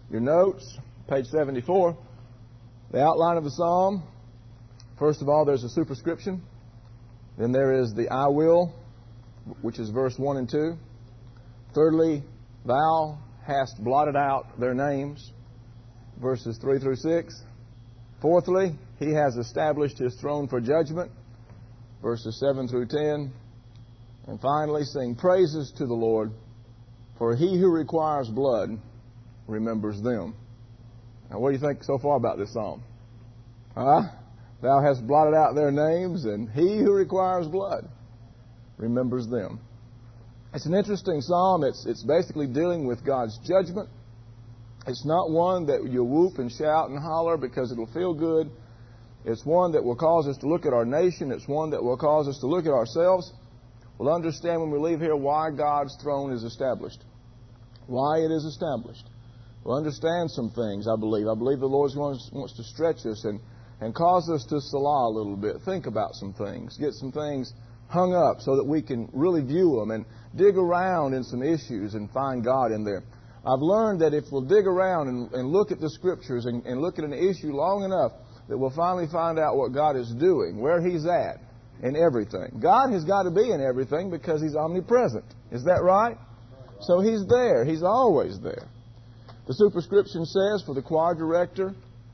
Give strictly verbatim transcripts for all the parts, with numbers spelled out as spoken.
your notes, page seventy-four, the outline of the psalm. First of all, there's a superscription. Then there is the I will, which is verse one and two. Thirdly, thou hast blotted out their names, verses three through six. Fourthly, he has established his throne for judgment, verses seven through ten. And finally, sing praises to the Lord, for he who requires blood remembers them. Now, what do you think so far about this psalm? Huh? Thou hast blotted out their names, and he who requires blood remembers them. It's an interesting psalm. It's, it's basically dealing with God's judgment. It's not one that you whoop and shout and holler because it'll feel good. It's one that will cause us to look at our nation. It's one that will cause us to look at ourselves. We'll understand when we leave here why God's throne is established, why it is established. We'll understand some things, I believe. I believe the Lord wants, wants to stretch us and, and cause us to salah a little bit, think about some things, get some things hung up so that we can really view them and dig around in some issues and find God in there. I've learned that if we'll dig around and, and look at the Scriptures and, and look at an issue long enough, that we'll finally find out what God is doing, where He's at in everything. God has got to be in everything because He's omnipresent. Is that right? So He's there. He's always there. The superscription says for the choir director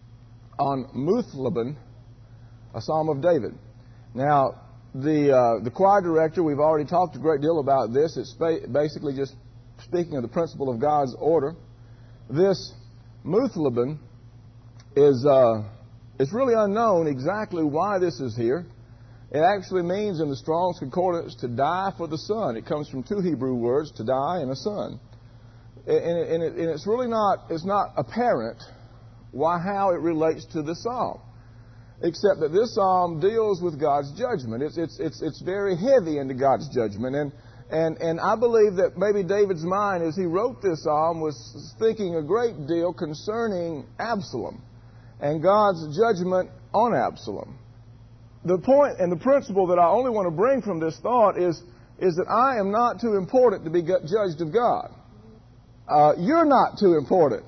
on Muth-labben, a Psalm of David. Now, the uh, the choir director, we've already talked a great deal about this. It's ba- basically just speaking of the principle of God's order. This Muth-labben is uh, it's really unknown exactly why this is here. It actually means in the Strong's Concordance to die for the son. It comes from two Hebrew words, to die and a son. And, it, and, it, and it's really not it's not apparent why how it relates to the psalm, except that this psalm deals with God's judgment. It's it's it's it's very heavy into God's judgment, and and and I believe that maybe David's mind, as he wrote this psalm, was thinking a great deal concerning Absalom and God's judgment on Absalom. The point and the principle that I only want to bring from this thought is is that I am not too important to be judged of God. Uh, you're not too important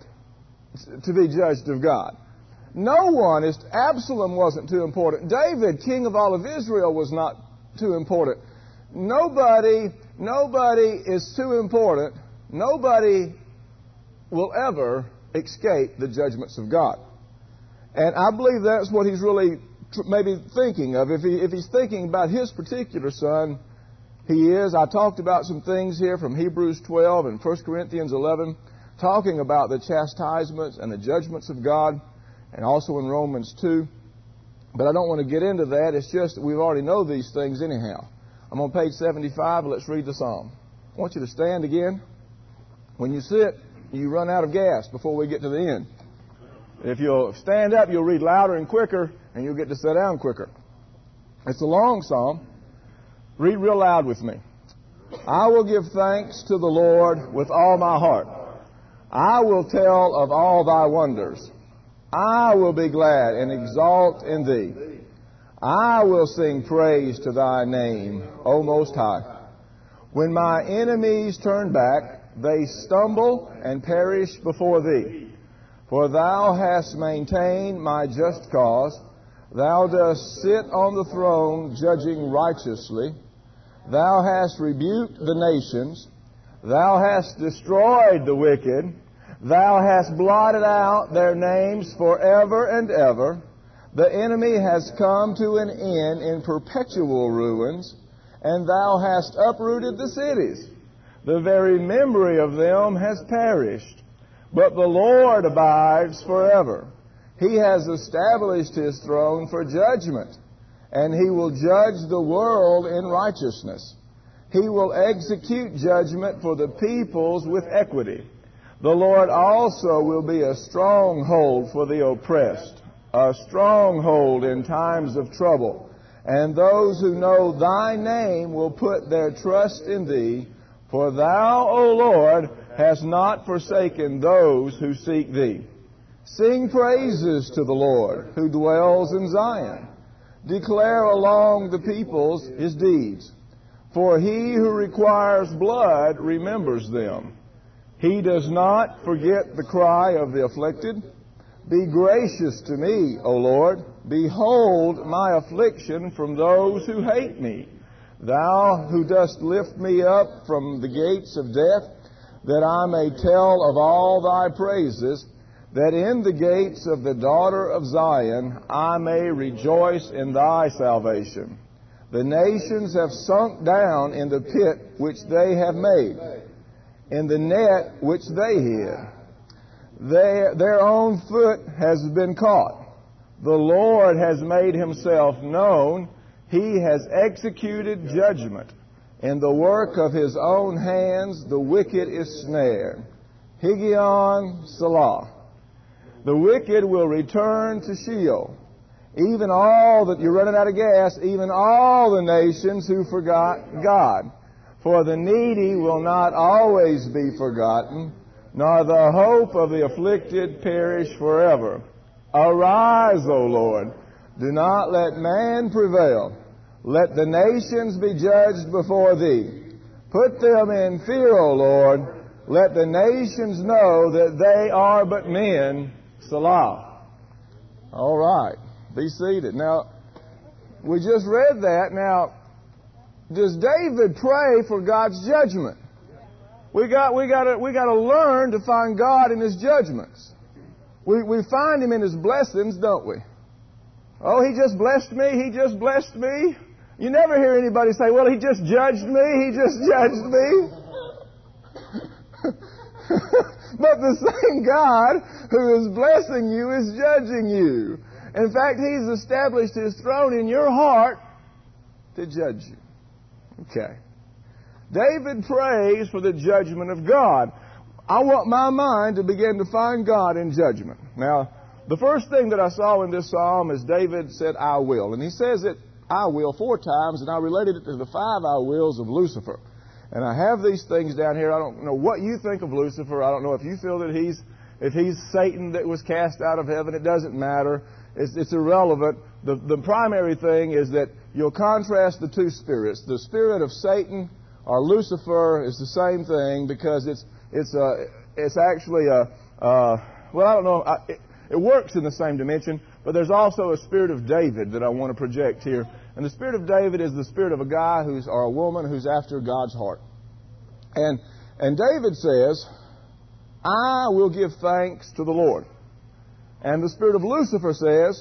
to be judged of God. No one is. Absalom wasn't too important. David, king of all of Israel, was not too important. Nobody, nobody is too important. Nobody will ever escape the judgments of God. And I believe that's what he's really maybe thinking of. If he, if he's thinking about his particular son, he is. I talked about some things here from Hebrews twelve and First Corinthians eleven, talking about the chastisements and the judgments of God, and also in Romans two. But I don't want to get into that. It's just that we already know these things anyhow. I'm on page seventy-five. Let's read the psalm. I want you to stand again. When you sit, you run out of gas before we get to the end. If you'll stand up, you'll read louder and quicker, and you'll get to sit down quicker. It's a long psalm. Read real loud with me. I will give thanks to the Lord with all my heart. I will tell of all thy wonders. I will be glad and exalt in thee. I will sing praise to thy name, O Most High. When my enemies turn back, they stumble and perish before thee. For thou hast maintained my just cause. Thou dost sit on the throne, judging righteously. Thou hast rebuked the nations. Thou hast destroyed the wicked. Thou hast blotted out their names forever and ever. The enemy has come to an end in perpetual ruins, and thou hast uprooted the cities. The very memory of them has perished. But the Lord abides forever. He has established His throne for judgment, and He will judge the world in righteousness. He will execute judgment for the peoples with equity. The Lord also will be a stronghold for the oppressed, a stronghold in times of trouble. And those who know Thy name will put their trust in Thee, for Thou, O Lord, hast not forsaken those who seek Thee. Sing praises to the Lord, who dwells in Zion. Declare along the peoples His deeds. For He who requires blood remembers them. He does not forget the cry of the afflicted. Be gracious to me, O Lord. Behold my affliction from those who hate me. Thou who dost lift me up from the gates of death, that I may tell of all thy praises, that in the gates of the daughter of Zion I may rejoice in thy salvation. The nations have sunk down in the pit which they have made, in the net which they hid. Their, their own foot has been caught. The Lord has made himself known. He has executed judgment. In the work of his own hands the wicked is snared. Higgaion Selah. The wicked will return to Sheol. Even all that, you're running out of gas, even all the nations who forgot God. For the needy will not always be forgotten, nor the hope of the afflicted perish forever. Arise, O Lord. Do not let man prevail. Let the nations be judged before thee. Put them in fear, O Lord. Let the nations know that they are but men. Selah. All right. Be seated. Now, we just read that. Now, does David pray for God's judgment? We got, we got to, we got to learn to find God in His judgments. We, we find Him in His blessings, don't we? Oh, He just blessed me. He just blessed me. You never hear anybody say, well, He just judged me. He just judged me. But the same God who is blessing you is judging you. In fact, He's established His throne in your heart to judge you. Okay. David prays for the judgment of God. I want my mind to begin to find God in judgment. Now, the first thing that I saw in this psalm is David said, I will. And he says it, I will, four times, and I related it to the five I wills of Lucifer. And I have these things down here. I don't know what you think of Lucifer. I don't know if you feel that he's, if he's Satan that was cast out of heaven. It doesn't matter. It's, it's irrelevant. The, the primary thing is that you'll contrast the two spirits. The spirit of Satan or Lucifer is the same thing because it's it's a it's actually a uh, well I don't know I, it, it works in the same dimension, but there's also a spirit of David that I want to project here, and the spirit of David is the spirit of a guy who's or a woman who's after God's heart, and and David says, I will give thanks to the Lord, and the spirit of Lucifer says,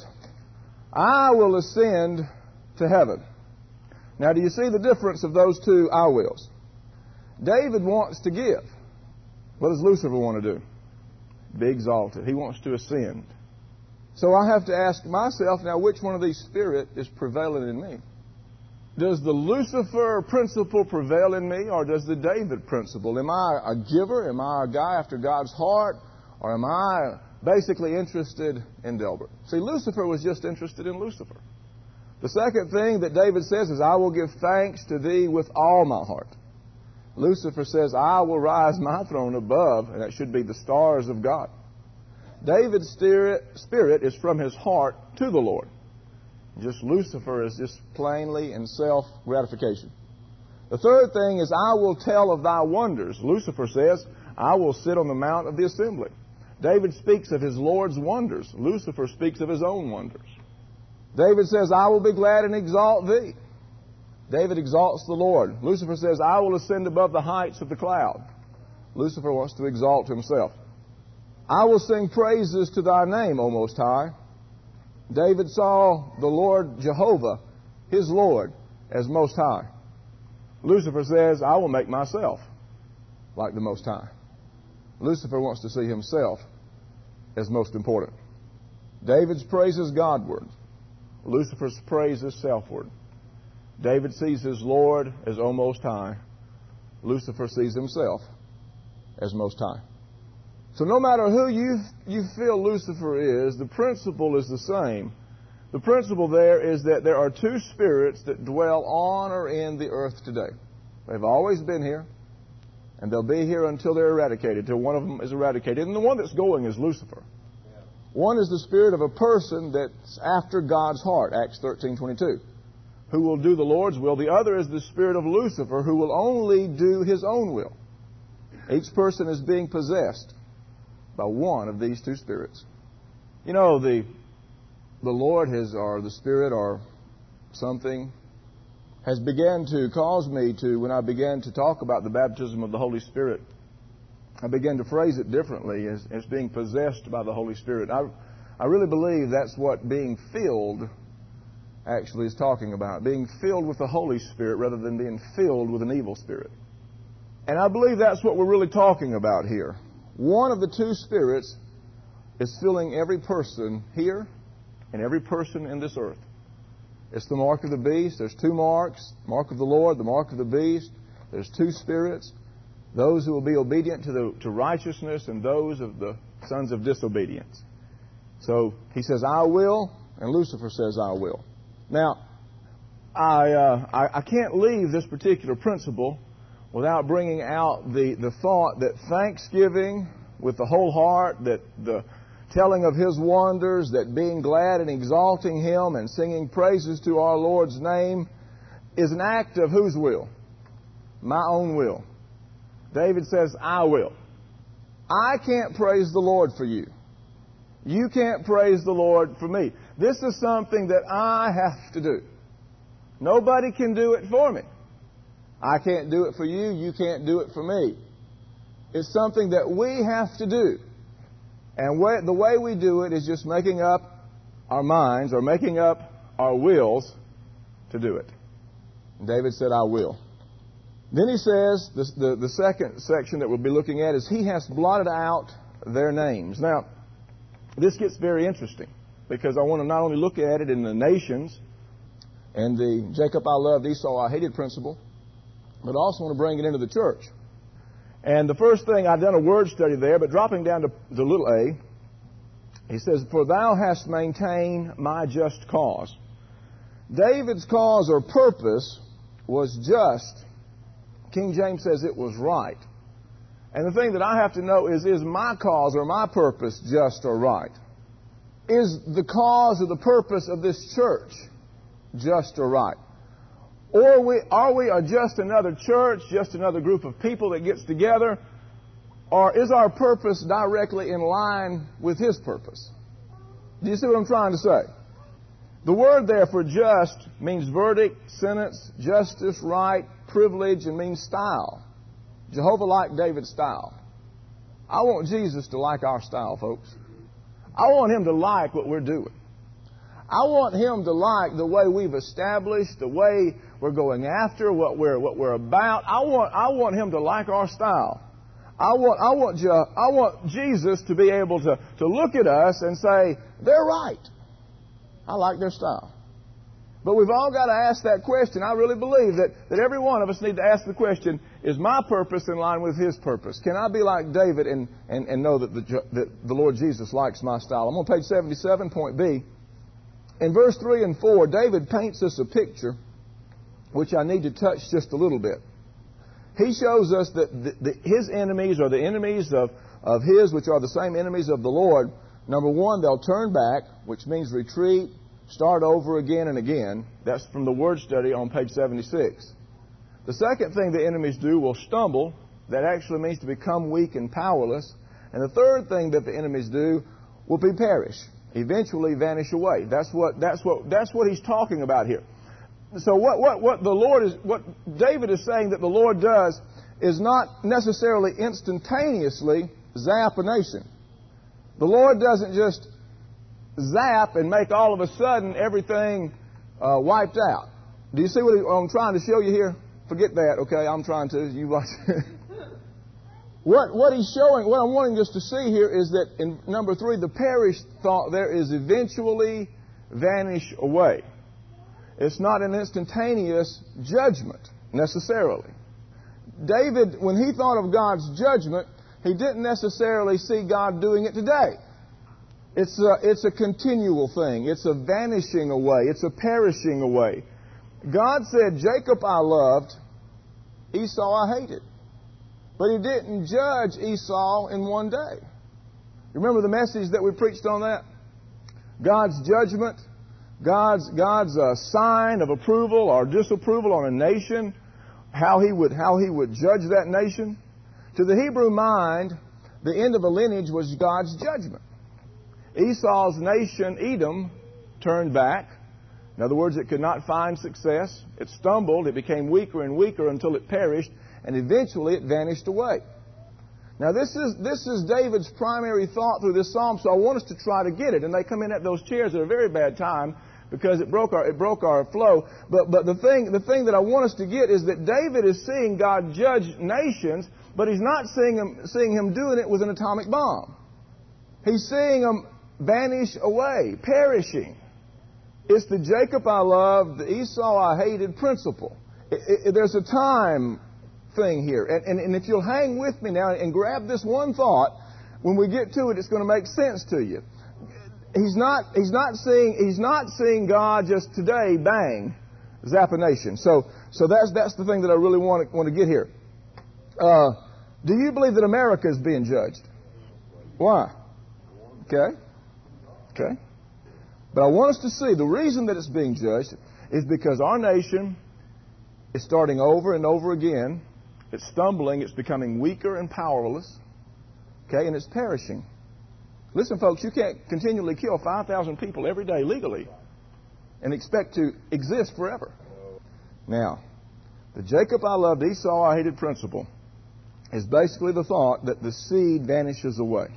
I will ascend to heaven. Now, do you see the difference of those two I wills? David wants to give. What does Lucifer want to do? Be exalted. He wants to ascend. So I have to ask myself, now, which one of these spirit is prevailing in me? Does the Lucifer principle prevail in me, or does the David principle? Am I a giver? Am I a guy after God's heart? Or am I basically interested in Delbert? See, Lucifer was just interested in Lucifer. The second thing that David says is, I will give thanks to thee with all my heart. Lucifer says, I will rise my throne above, and that should be the stars of God. David's spirit is from his heart to the Lord. Just Lucifer is just plainly in self-gratification. The third thing is, I will tell of thy wonders. Lucifer says, I will sit on the mount of the assembly. David speaks of his Lord's wonders. Lucifer speaks of his own wonders. David says, I will be glad and exalt thee. David exalts the Lord. Lucifer says, I will ascend above the heights of the cloud. Lucifer wants to exalt himself. I will sing praises to thy name, O Most High. David saw the Lord Jehovah, his Lord, as Most High. Lucifer says, I will make myself like the Most High. Lucifer wants to see himself as most important. David's praise is Godward. Lucifer's praise is selfward. David sees his Lord as O Most High. Lucifer sees himself as Most High. So no matter who you, you feel Lucifer is, the principle is the same. The principle there is that there are two spirits that dwell on or in the earth today. They've always been here, and they'll be here until they're eradicated, until one of them is eradicated. And the one that's going is Lucifer. One is the spirit of a person that's after God's heart, Acts thirteen twenty-two, who will do the Lord's will. The other is the spirit of Lucifer, who will only do his own will. Each person is being possessed by one of these two spirits. You know, the the Lord has, or the Spirit, or something, has began to cause me to, when I began to talk about the baptism of the Holy Spirit, I began to phrase it differently as, as being possessed by the Holy Spirit. I, I really believe that's what being filled actually is talking about. Being filled with the Holy Spirit rather than being filled with an evil spirit. And I believe that's what we're really talking about here. One of the two spirits is filling every person here and every person in this earth. It's the mark of the beast. There's two marks. Mark of the Lord, the mark of the beast. There's two spirits. Those who will be obedient to, the, to righteousness and those of the sons of disobedience. So he says, I will, and Lucifer says, I will. Now, I, uh, I, I can't leave this particular principle without bringing out the, the thought that thanksgiving with the whole heart, that the telling of His wonders, that being glad and exalting Him and singing praises to our Lord's name is an act of whose will? My own will. David says, I will. I can't praise the Lord for you. You can't praise the Lord for me. This is something that I have to do. Nobody can do it for me. I can't do it for you. You can't do it for me. It's something that we have to do. And the way we do it is just making up our minds or making up our wills to do it. And David said, I will. Then he says, the, the, the second section that we'll be looking at is, He has blotted out their names. Now, this gets very interesting because I want to not only look at it in the nations and the Jacob I loved, Esau I hated principle, but I also want to bring it into the church. And the first thing, I've done a word study there, but dropping down to the little a, he says, For thou hast maintained my just cause. David's cause or purpose was just. King James says it was right. And the thing that I have to know is, is my cause or my purpose just or right? Is the cause or the purpose of this church just or right? Or are we, are we are just another church, just another group of people that gets together? Or is our purpose directly in line with His purpose? Do you see what I'm trying to say? The word there for just means verdict, sentence, justice, right, privilege, and means style. Jehovah liked David's style. I want Jesus to like our style, folks. I want Him to like what we're doing. I want Him to like the way we've established, the way we're going after, what we're what we're about. I want I want Him to like our style. I want I want Je, I want Jesus to be able to, to look at us and say, they're right. I like their style. But we've all got to ask that question. I really believe that, that every one of us need to ask the question, is my purpose in line with His purpose? Can I be like David and, and, and know that the, that the Lord Jesus likes my style? I'm on page seventy-seven, point B. In verse three and four, David paints us a picture which I need to touch just a little bit. He shows us that the, the, his enemies are the enemies of, of his, which are the same enemies of the Lord. Number one, they'll turn back, which means retreat, start over again and again. That's from the word study on page seventy-six. The second thing the enemies do will stumble. That actually means to become weak and powerless. And the third thing that the enemies do will be perish, eventually vanish away. That's what that's what that's what he's talking about here. So what what what the Lord is what David is saying that the Lord does is not necessarily instantaneously zap a nation. The Lord doesn't just zap and make all of a sudden everything uh, wiped out. Do you see what I'm trying to show you here? Forget that, okay? I'm trying to. You watch. What what he's showing, what I'm wanting us to see here is that in number three, the perish thought there is eventually vanish away. It's not an instantaneous judgment necessarily. David, when he thought of God's judgment, he didn't necessarily see God doing it today. It's a, it's a continual thing. It's a vanishing away. It's a perishing away. God said, Jacob I loved, Esau I hated. But He didn't judge Esau in one day. You remember the message that we preached on that? God's judgment, God's God's uh, sign of approval or disapproval on a nation, how He would how He would judge that nation. To the Hebrew mind, the end of a lineage was God's judgment. Esau's nation, Edom, turned back. In other words, it could not find success. It stumbled. It became weaker and weaker until it perished, and eventually it vanished away. Now, this is this is David's primary thought through this psalm, so I want us to try to get it. And they come in at those chairs at a very bad time because it broke our it broke our flow. But but the thing the thing that I want us to get is that David is seeing God judge nations, but he's not seeing him seeing him doing it with an atomic bomb. He's seeing them vanish away, perishing. It's the Jacob I loved, the Esau I hated principle. It, it, there's a time thing here. And, and, and if you'll hang with me now and grab this one thought, when we get to it, it's going to make sense to you. He's not, he's not seeing, he's not seeing God just today, bang, zap a nation. So, so that's, that's the thing that I really want to, want to get here. Uh, do you believe that America is being judged? Why? Okay. Okay. But I want us to see the reason that it's being judged is because our nation is starting over and over again. It's stumbling. It's becoming weaker and powerless. Okay, and it's perishing. Listen, folks, you can't continually kill five thousand people every day legally and expect to exist forever. Now, the Jacob I loved, Esau I hated principle is basically the thought that the seed vanishes away.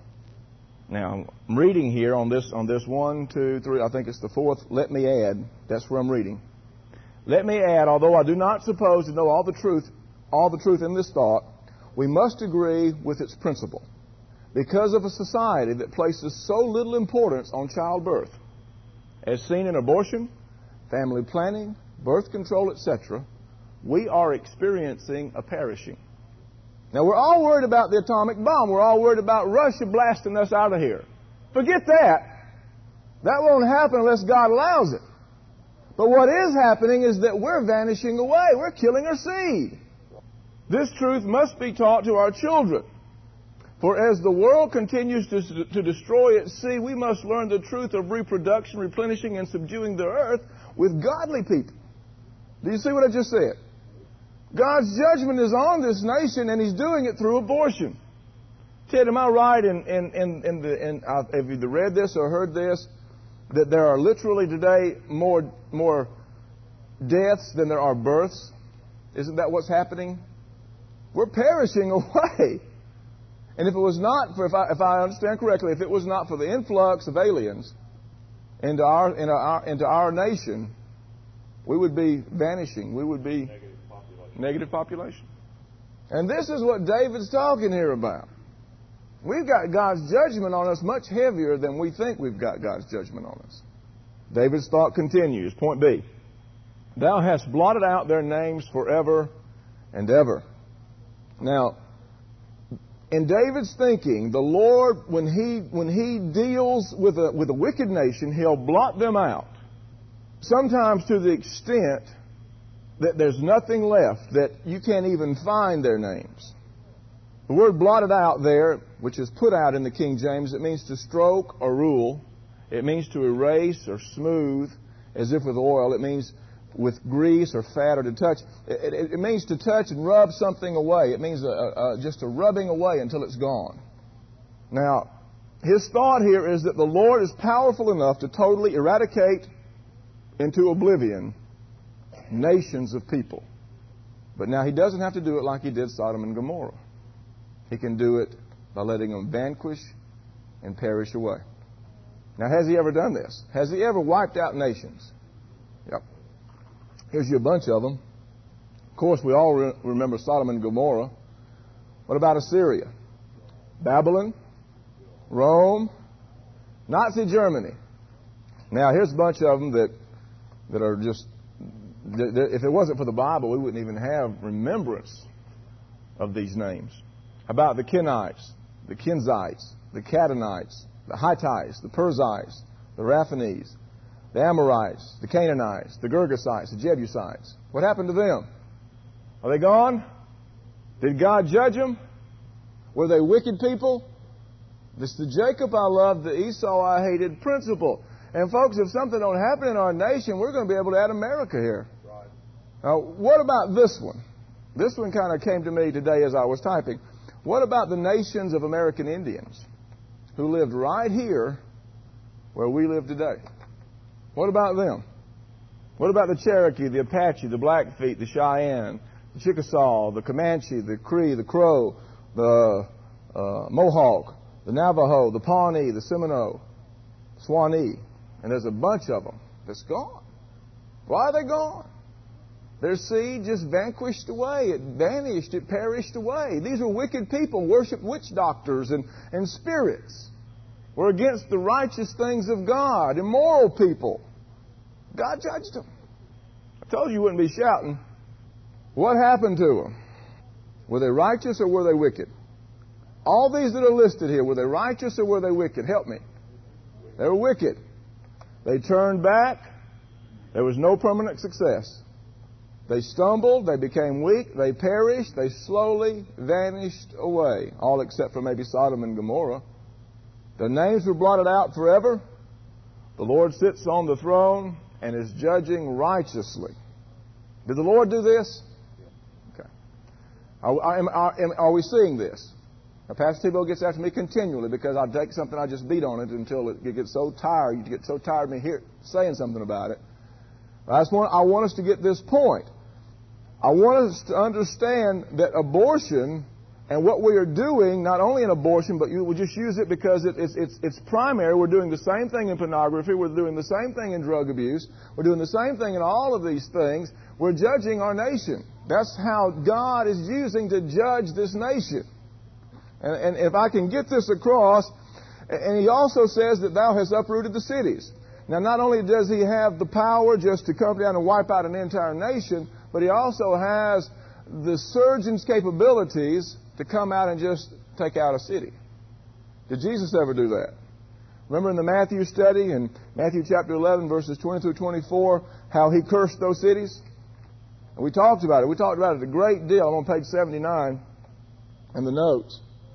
Now, I'm reading here on this on this one, two, three, I think it's the fourth. Let me add. That's where I'm reading. Let me add, although I do not suppose to know all the truth, all the truth in this thought, we must agree with its principle. Because of a society that places so little importance on childbirth, as seen in abortion, family planning, birth control, et cetera, we are experiencing a perishing. Now, we're all worried about the atomic bomb. We're all worried about Russia blasting us out of here. Forget that. That won't happen unless God allows it. But what is happening is that we're vanishing away. We're killing our seed. This truth must be taught to our children. For as the world continues to, to destroy its seed, we must learn the truth of reproduction, replenishing, and subduing the earth with godly people. Do you see what I just said? God's judgment is on this nation, and He's doing it through abortion. Ted, am I right in, in, in, in the, in, uh, have you either read this or heard this, that there are literally today more, more deaths than there are births? Isn't that what's happening? We're perishing away. And if it was not for, if I, if I understand correctly, if it was not for the influx of aliens into our, into our, into our nation, we would be vanishing. We would be negative population. negative population. And this is what David's talking here about. We've got God's judgment on us much heavier than we think we've got God's judgment on us. David's thought continues. Point B. Thou hast blotted out their names forever and ever. Now, in David's thinking, the Lord, when he when he deals with a with a wicked nation, He'll blot them out. Sometimes to the extent that there's nothing left, that you can't even find their names. The word blotted out there, which is put out in the King James, it means to stroke or rule. It means to erase or smooth, as if with oil. It means with grease or fat or to touch. It, it, it means to touch and rub something away. It means a, a, a, just a rubbing away until it's gone. Now, his thought here is that the Lord is powerful enough to totally eradicate into oblivion nations of people. But now He doesn't have to do it like He did Sodom and Gomorrah. He can do it by letting them vanquish and perish away. Now, has He ever done this? Has He ever wiped out nations? Yep. Here's you a bunch of them. Of course, we all re- remember Sodom and Gomorrah. What about Assyria? Babylon? Rome? Nazi Germany? Now, here's a bunch of them that, that are just, that, that if it wasn't for the Bible, we wouldn't even have remembrance of these names. How about the Kenites, the Kenzites, the Kadonites, the Hittites, the Perizzites, the Raphanes, the Amorites, the Canaanites, the Girgasites, the Jebusites. What happened to them? Are they gone? Did God judge them? Were they wicked people? This is the Jacob I loved, the Esau I hated principle. And folks, if something don't happen in our nation, we're going to be able to add America here. Right. Now, what about this one? This one kind of came to me today as I was typing. What about the nations of American Indians who lived right here where we live today? What about them? What about the Cherokee, the Apache, the Blackfeet, the Cheyenne, the Chickasaw, the Comanche, the Cree, the Crow, the uh, Mohawk, the Navajo, the Pawnee, the Seminole, Swanee? And there's a bunch of them that's gone. Why are they gone? Their seed just vanquished away. It vanished. It perished away. These were wicked people, worshiped witch doctors and, and spirits. Were against the righteous things of God, immoral people. God judged them. I told you you wouldn't be shouting. What happened to them? Were they righteous or were they wicked? All these that are listed here, were they righteous or were they wicked? Help me. They were wicked. They turned back. There was no permanent success. They stumbled, they became weak, they perished, they slowly vanished away, all except for maybe Sodom and Gomorrah. Their names were blotted out forever. The Lord sits on the throne and is judging righteously. Did the Lord do this? Okay. Are, are, are, are we seeing this? Now, Pastor Tebow gets after me continually because I take something, I just beat on it until it gets so tired, you get so tired of me here saying something about it. I just want, I want us to get this point. I want us to understand that abortion and what we are doing, not only in abortion, but you will just use it because it, it's, it's, it's primary. We're doing the same thing in pornography. We're doing the same thing in drug abuse. We're doing the same thing in all of these things. We're judging our nation. That's how God is using to judge this nation. And, and if I can get this across, and He also says that thou hast uprooted the cities. Now, not only does He have the power just to come down and wipe out an entire nation, but He also has the surgeon's capabilities to come out and just take out a city. Did Jesus ever do that? Remember in the Matthew study, in Matthew chapter eleven, verses twenty through twenty-four, how He cursed those cities? And we talked about it. We talked about it a great deal. I'm on page seventy-nine in the notes.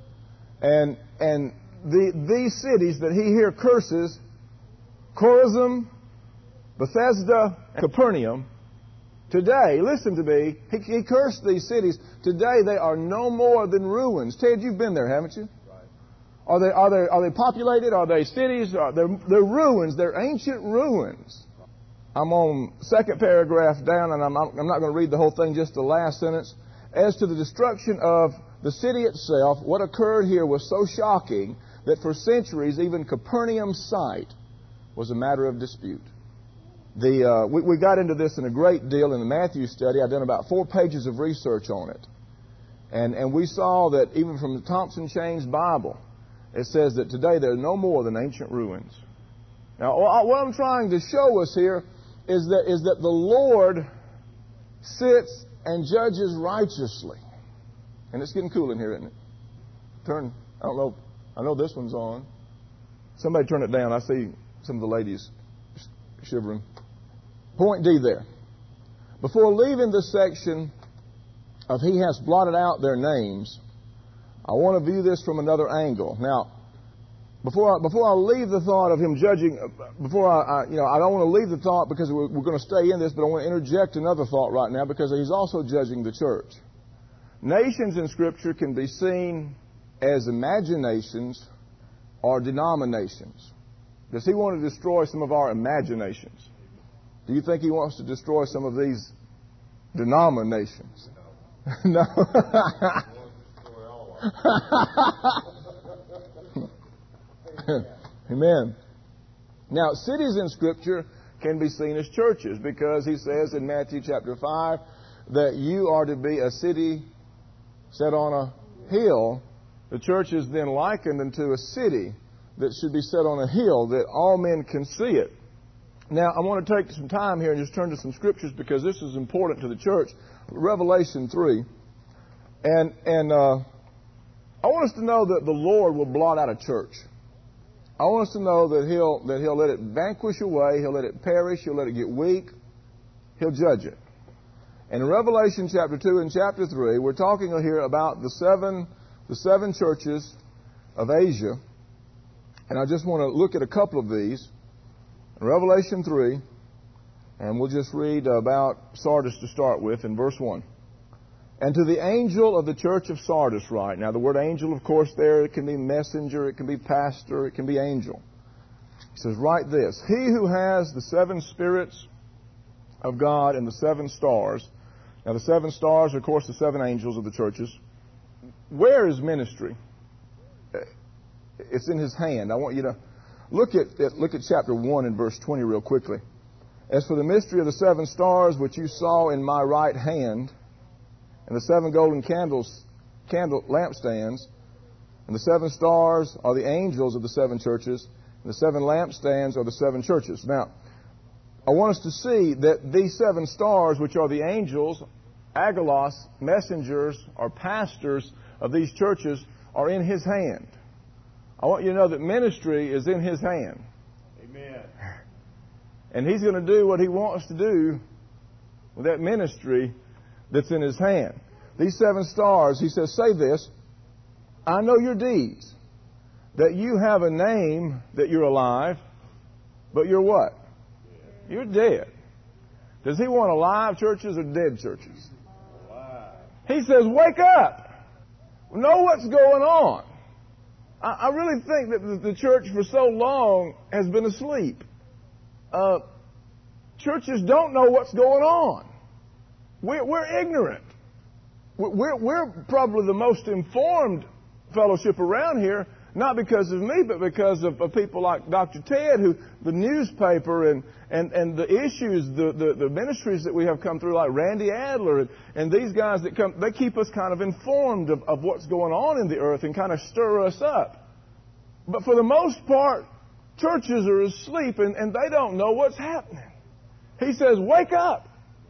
And and the these cities that He here curses, Chorazin, Bethesda, and Capernaum, today, listen to me, he, he cursed these cities. Today they are no more than ruins. Ted, you've been there, haven't you? Right. Are they are they are they populated? Are they cities? Are they, they're ruins. They're ancient ruins. I'm on second paragraph down, and I'm, I'm not going to read the whole thing, just the last sentence. As to the destruction of the city itself, what occurred here was so shocking that for centuries, even Capernaum's site was a matter of dispute. The, uh, we, we got into this in a great deal in the Matthew study. I've done about four pages of research on it. And, and we saw that even from the Thompson Chains Bible, it says that today they're no more than ancient ruins. Now, what I'm trying to show us here is that, is that the Lord sits and judges righteously. And it's getting cool in here, isn't it? Turn, I don't know, I know this one's on. Somebody turn it down. I see some of the ladies shivering. Point D there. Before leaving this section of He has blotted out their names, I want to view this from another angle. Now, before I, before I leave the thought of Him judging, before I, I you know, I don't want to leave the thought because we're, we're going to stay in this, but I want to interject another thought right now because He's also judging the church. Nations in Scripture can be seen as imaginations or denominations. Does He want to destroy some of our imaginations? Do you think He wants to destroy some of these denominations? No. Amen. Now, cities in Scripture can be seen as churches because He says in Matthew chapter five that you are to be a city set on a hill. The church is then likened unto a city that should be set on a hill that all men can see it. Now, I want to take some time here and just turn to some scriptures because this is important to the church. Revelation three. And and uh, I want us to know that the Lord will blot out a church. I want us to know that He'll that He'll let it vanquish away, He'll let it perish, He'll let it get weak, He'll judge it. And in Revelation chapter two and chapter three, we're talking here about the seven the seven churches of Asia. And I just want to look at a couple of these. In Revelation three, and we'll just read about Sardis to start with in verse one. And to the angel of the church of Sardis write. Now, the word angel, of course, there, it can be messenger, it can be pastor, it can be angel. He says, write this. He who has the seven spirits of God and the seven stars. Now, the seven stars are, of course, the seven angels of the churches. Where is ministry? It's in his hand. I want you to look at, look at chapter one and verse twenty real quickly. As for the mystery of the seven stars which you saw in my right hand, and the seven golden candles, candle lampstands, and the seven stars are the angels of the seven churches, and the seven lampstands are the seven churches. Now, I want us to see that these seven stars, which are the angels, agalos, messengers, or pastors of these churches, are in his hand. I want you to know that ministry is in his hand. Amen. And he's going to do what he wants to do with that ministry that's in his hand. These seven stars, he says, say this, I know your deeds, that you have a name that you're alive, but you're what? You're dead. Does he want alive churches or dead churches? Alive. He says, wake up. Know what's going on. I, I really think that the, the church for so long has been asleep. Uh, churches don't know what's going on. We're, we're ignorant. We're, we're probably the most informed fellowship around here, not because of me, but because of, of people like Doctor Ted, who the newspaper and, and, and the issues, the, the, the ministries that we have come through, like Randy Adler and, and these guys that come, they keep us kind of informed of, of what's going on in the earth and kind of stir us up. But for the most part, churches are asleep and, and they don't know what's happening. He says, wake up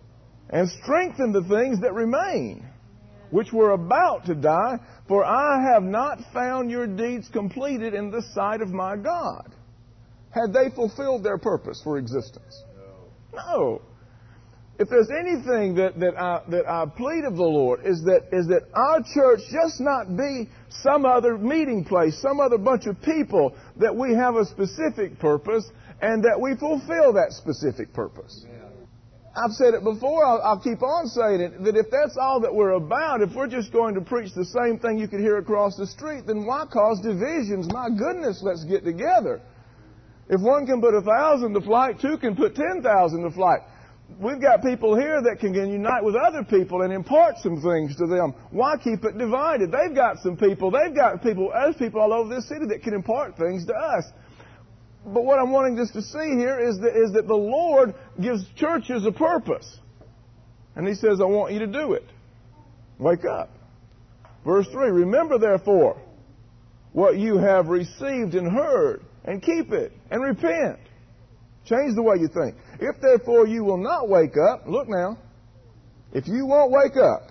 and strengthen the things that remain, which were about to die, for I have not found your deeds completed in the sight of my God. Had they fulfilled their purpose for existence? No. No. If there's anything that, that, I, that I plead of the Lord is that, is that our church just not be some other meeting place, some other bunch of people, that we have a specific purpose and that we fulfill that specific purpose. Yeah. I've said it before, I'll, I'll keep on saying it, that if that's all that we're about, if we're just going to preach the same thing you could hear across the street, then why cause divisions? My goodness, let's get together. If one can put a thousand to flight, two can put ten thousand to flight. We've got people here that can unite with other people and impart some things to them. Why keep it divided? They've got some people, they've got people, other people all over this city that can impart things to us. But what I'm wanting us to see here is that, is that the Lord gives churches a purpose. And He says, I want you to do it. Wake up. Verse three, remember therefore what you have received and heard, and keep it, and repent. Change the way you think. If therefore you will not wake up, look now, if you won't wake up,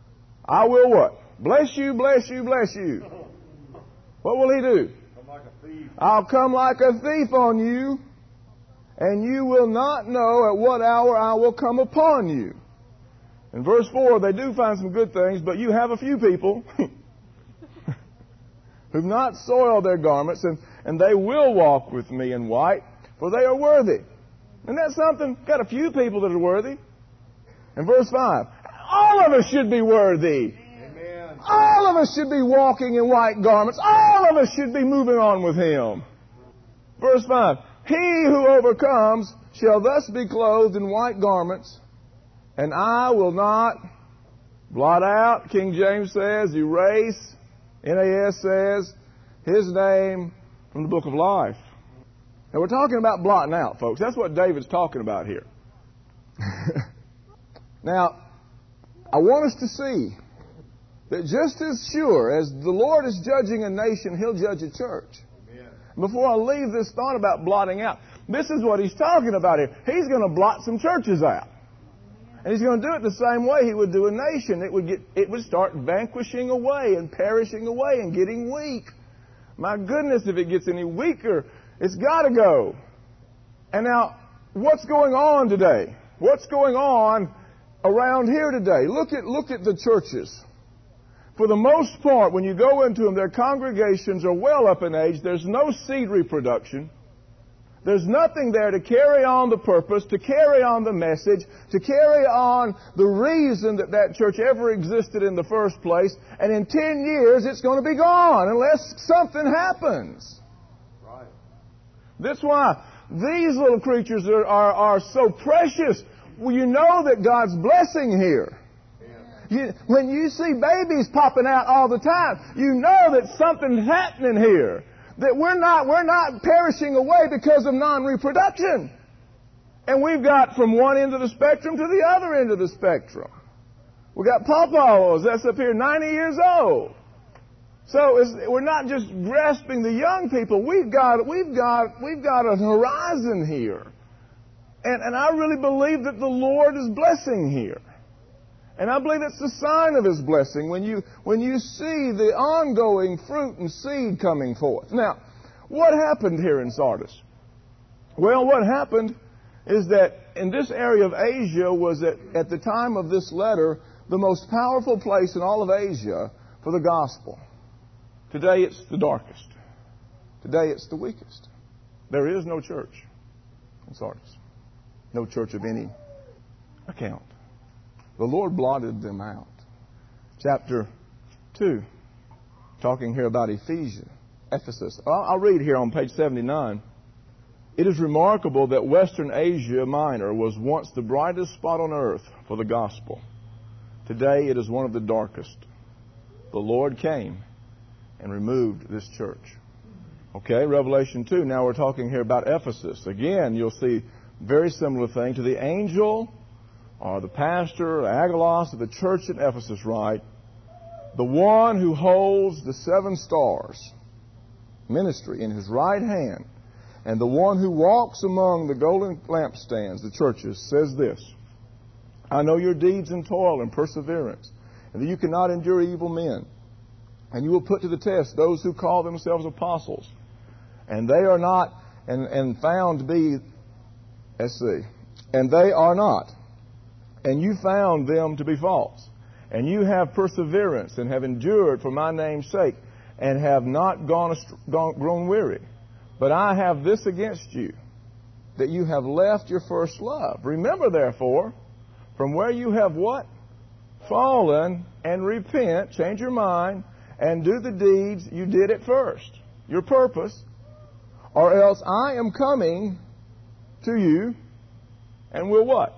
I will what? Bless you, bless you, bless you. What will He do? Like a thief. I'll come like a thief on you, and you will not know at what hour I will come upon you. In verse four, they do find some good things, but you have a few people who've not soiled their garments, and, and they will walk with me in white, for they are worthy. Isn't that something? Got a few people that are worthy. In verse five, all of us should be worthy. All of us should be walking in white garments. All of us should be moving on with Him. Verse five, He who overcomes shall thus be clothed in white garments, and I will not blot out, King James says, erase, N A S says, His name from the book of life. Now we're talking about blotting out, folks. That's what David's talking about here. Now, I want us to see that just as sure as the Lord is judging a nation, He'll judge a church. Amen. Before I leave this thought about blotting out, this is what He's talking about here. He's going to blot some churches out. And He's going to do it the same way He would do a nation. It would get, it would start vanquishing away and perishing away and getting weak. My goodness, if it gets any weaker, it's got to go. And now, what's going on today? What's going on around here today? Look at, look at the churches. For the most part, when you go into them, their congregations are well up in age. There's no seed reproduction. There's nothing there to carry on the purpose, to carry on the message, to carry on the reason that that church ever existed in the first place. And in ten years, it's going to be gone unless something happens. Right. That's why these little creatures are, are, are so precious. Well, you know that God's blessing here. You, when you see babies popping out all the time, you know that something's happening here. That we're not, we're not perishing away because of non-reproduction. And we've got from one end of the spectrum to the other end of the spectrum. We've got pawpaws, that's up here ninety years old. So it's, we're not just grasping the young people. We've got, we've got, we've got a horizon here. And, and I really believe that the Lord is blessing here. And I believe it's the sign of His blessing when you, when you see the ongoing fruit and seed coming forth. Now, what happened here in Sardis? Well, what happened is that in this area of Asia was at, at the time of this letter the most powerful place in all of Asia for the gospel. Today it's the darkest. Today it's the weakest. There is no church in Sardis. No church of any account. The Lord blotted them out. Chapter two, talking here about Ephesus, Ephesus. I'll read here on page seventy-nine. It is remarkable that Western Asia Minor was once the brightest spot on earth for the gospel. Today it is one of the darkest. The Lord came and removed this church. Okay, Revelation two. Now we're talking here about Ephesus. Again, you'll see very similar thing to the angel or the pastor, or Agalos of the church in Ephesus, right? The one who holds the seven stars, ministry, in his right hand, and the one who walks among the golden lampstands, the churches, says this: I know your deeds and toil and perseverance, and that you cannot endure evil men. And you will put to the test those who call themselves apostles, and they are not, and, and found to be, let's see, and they are not. And you found them to be false. And you have perseverance and have endured for my name's sake and have not gone, gone grown weary. But I have this against you, that you have left your first love. Remember, therefore, from where you have what? Fallen, and repent, change your mind, and do the deeds you did at first, your purpose, or else I am coming to you and will what?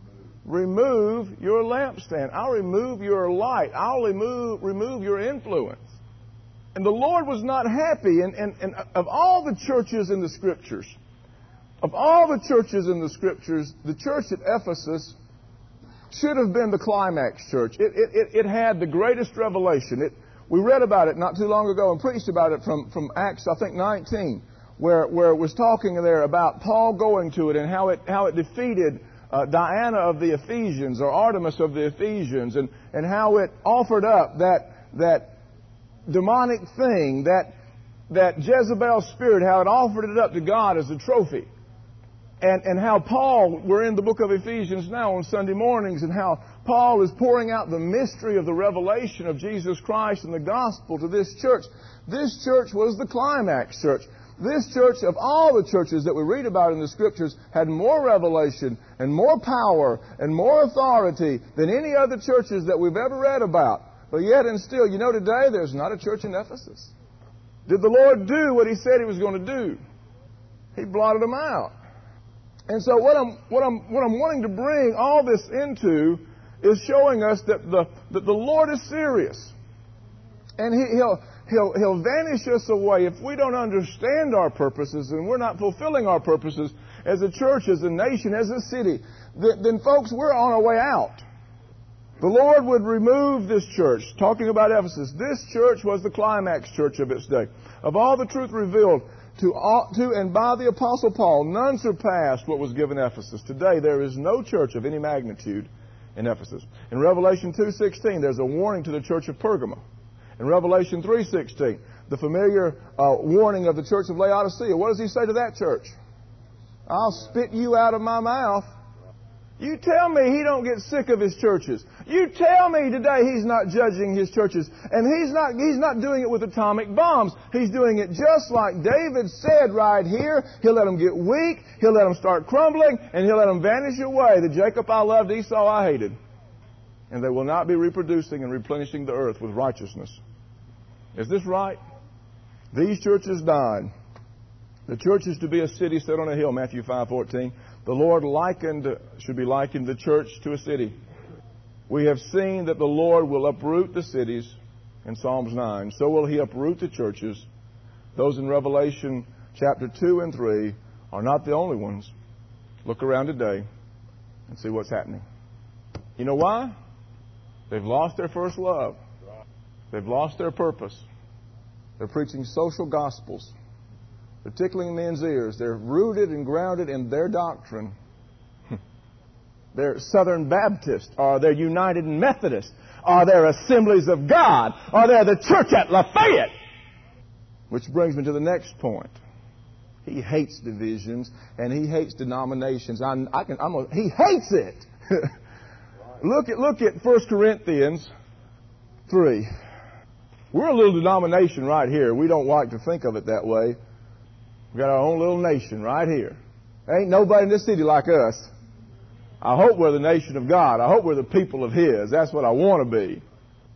Remove your lampstand. I'll remove your light. I'll remove, remove your influence. And the Lord was not happy. And, and, and of all the churches in the Scriptures, of all the churches in the Scriptures, the church at Ephesus should have been the climax church. It, it, it, it had the greatest revelation. It, we read about it not too long ago and preached about it from, from Acts, I think, nineteen, where, where it was talking there about Paul going to it and how it, how it defeated Uh, Diana of the Ephesians, or Artemis of the Ephesians, and, and how it offered up that, that demonic thing, that, that Jezebel spirit, how it offered it up to God as a trophy. And, and how Paul, we're in the book of Ephesians now on Sunday mornings, and how Paul is pouring out the mystery of the revelation of Jesus Christ and the gospel to this church. This church was the climax church. This church, of all the churches that we read about in the Scriptures, had more revelation and more power and more authority than any other churches that we've ever read about. But yet and still, you know, today there's not a church in Ephesus. Did the Lord do what He said He was going to do? He blotted them out. And so what I'm, what I'm, what I'm wanting to bring all this into is showing us that the, that the Lord is serious. And he, He'll... He'll, he'll vanish us away if we don't understand our purposes and we're not fulfilling our purposes as a church, as a nation, as a city. Then, then folks, we're on our way out. The Lord would remove this church. Talking about Ephesus, this church was the climax church of its day. Of all the truth revealed to, all, to and by the Apostle Paul, none surpassed what was given Ephesus. Today, there is no church of any magnitude in Ephesus. In Revelation two sixteen, there's a warning to the church of Pergamum. In Revelation three sixteen, the familiar uh, warning of the church of Laodicea. What does He say to that church? I'll spit you out of my mouth. You tell me He don't get sick of His churches. You tell me today He's not judging His churches. And He's not, He's not doing it with atomic bombs. He's doing it just like David said right here. He'll let them get weak. He'll let them start crumbling. And He'll let them vanish away. The Jacob I loved, Esau I hated. And they will not be reproducing and replenishing the earth with righteousness. Is this right? These churches died. The church is to be a city set on a hill, Matthew five fourteen. The Lord likened, should be likened the church to a city. We have seen that the Lord will uproot the cities in Psalms nine. So will He uproot the churches. Those in Revelation chapter two and three are not the only ones. Look around today and see what's happening. You know why? They've lost their first love. They've lost their purpose. They're preaching social gospels. They're tickling men's ears. They're rooted and grounded in their doctrine. They're Southern Baptist, or they're United Methodist, or they're Assemblies of God, or they're the church at Lafayette. Which brings me to the next point. He hates divisions, and he hates denominations. I, I can, I'm a, he hates it. Look at look at First Corinthians three. We're a little denomination right here. We don't like to think of it that way. We've got our own little nation right here. Ain't nobody in this city like us. I hope we're the nation of God. I hope we're the people of His. That's what I want to be.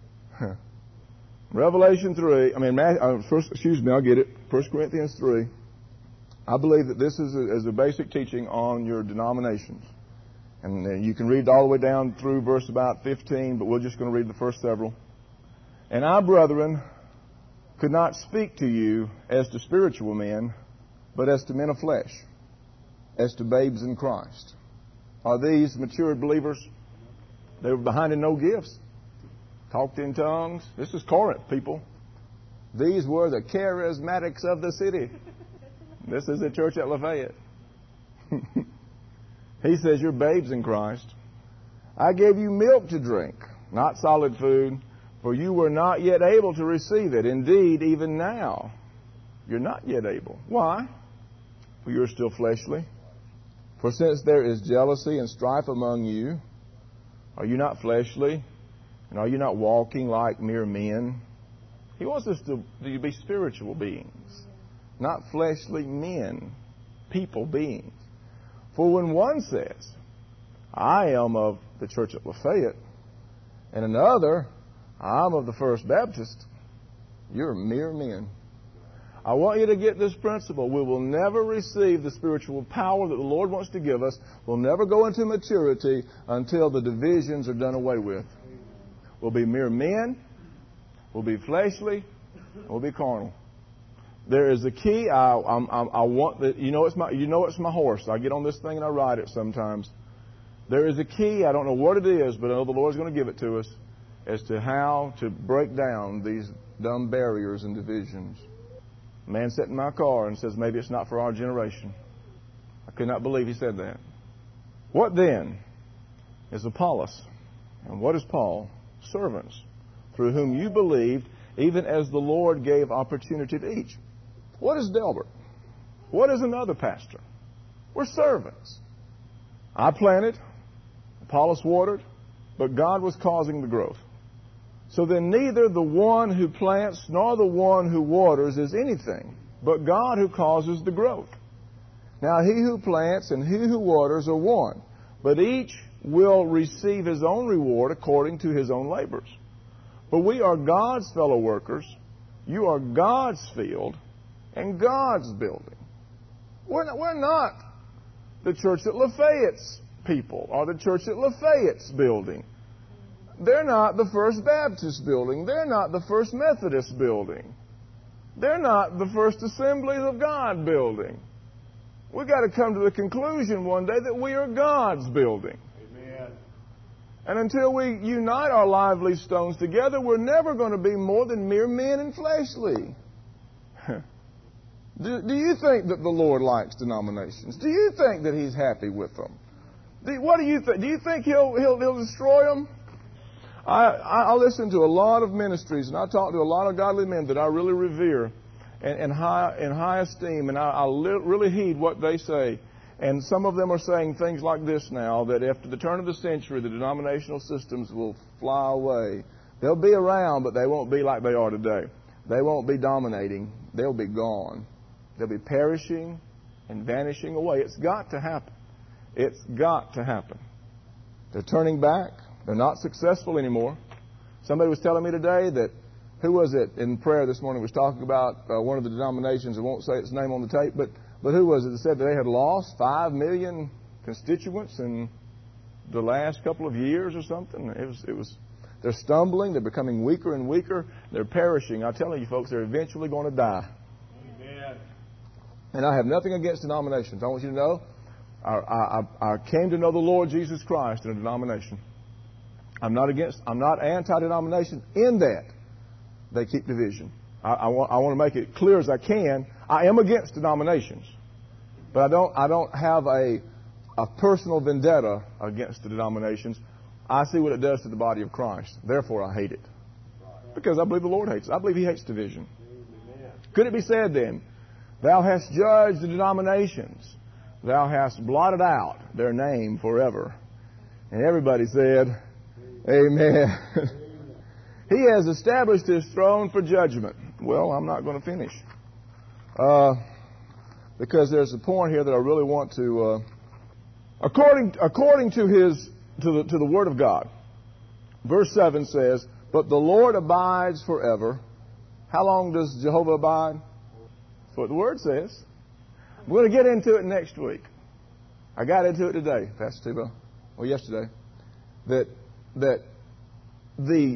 Revelation three, I mean, uh, first, excuse me, I'll get it. First Corinthians three. I believe that this is a, is a basic teaching on your denominations. And uh, you can read all the way down through verse about fifteen, but we're just going to read the first several. And I, brethren, could not speak to you as to spiritual men, but as to men of flesh, as to babes in Christ. Are these matured believers? They were behind in no gifts. Talked in tongues. This is Corinth, people. These were the charismatics of the city. This is the church at Lafayette. He says, you're babes in Christ. I gave you milk to drink, not solid food, for you were not yet able to receive it. Indeed, even now, you're not yet able. Why? For you're still fleshly. For since there is jealousy and strife among you, are you not fleshly? And are you not walking like mere men? He wants us to, to be spiritual beings, not fleshly men, people beings. For when one says, I am of the church at Lafayette, and another, I'm of the First Baptist, you're mere men. I want you to get this principle. We will never receive the spiritual power that the Lord wants to give us. We'll never go into maturity until the divisions are done away with. We'll be mere men. We'll be fleshly. We'll be carnal. There is a key. I, I'm, I'm, I want that. You know, it's my. You know, it's my horse. I get on this thing and I ride it sometimes. There is a key. I don't know what it is, but I know the Lord's going to give it to us as to how to break down these dumb barriers and divisions. A man sat in my car and says, maybe it's not for our generation. I could not believe he said that. What then is Apollos? And what is Paul? Servants, through whom you believed, even as the Lord gave opportunity to each. What is Delbert? What is another pastor? We're servants. I planted, Apollos watered, but God was causing the growth. So then neither the one who plants nor the one who waters is anything, but God who causes the growth. Now he who plants and he who waters are one, but each will receive his own reward according to his own labors. But we are God's fellow workers. You are God's field and God's building. We're not, we're not the church at Lafayette's people or the church at Lafayette's building. They're not the First Baptist building. They're not the First Methodist building. They're not the First Assemblies of God building. We've got to come to the conclusion one day that we are God's building. Amen. And until we unite our lively stones together, we're never going to be more than mere men and fleshly. do, do you think that the Lord likes denominations? Do you think that He's happy with them? Do, what do you think? Do you think He'll He'll, he'll destroy them? I, I listen to a lot of ministries, and I talk to a lot of godly men that I really revere and, and high in high esteem, and I, I li- really heed what they say. And some of them are saying things like this now, that after the turn of the century, the denominational systems will fly away. They'll be around, but they won't be like they are today. They won't be dominating. They'll be gone. They'll be perishing and vanishing away. It's got to happen. It's got to happen. They're turning back. They're not successful anymore. Somebody was telling me today that, who was it in prayer this morning was talking about uh, one of the denominations, I won't say its name on the tape, but, but who was it that said that they had lost five million constituents in the last couple of years or something? It was, it was, they're stumbling, they're becoming weaker and weaker, they're perishing. I'm telling you folks, they're eventually going to die. Amen. And I have nothing against denominations. I want you to know, I, I, I came to know the Lord Jesus Christ in a denomination. I'm not against, I'm not anti-denomination in that they keep division. I, I, want, I want to make it clear as I can. I am against denominations, but I don't, I don't have a, a personal vendetta against the denominations. I see what it does to the body of Christ. Therefore, I hate it. Because I believe the Lord hates it. I believe He hates division. Could it be said then, Thou hast judged the denominations. Thou hast blotted out their name forever. And everybody said, Amen. He has established His throne for judgment. Well, I'm not going to finish. Uh, because there's a point here that I really want to... Uh, according, according to His... To the, to the Word of God. Verse seven says, But the Lord abides forever. How long does Jehovah abide? That's what the Word says. I'm going to get into it next week. I got into it today, Pastor Tebow, or yesterday. That that the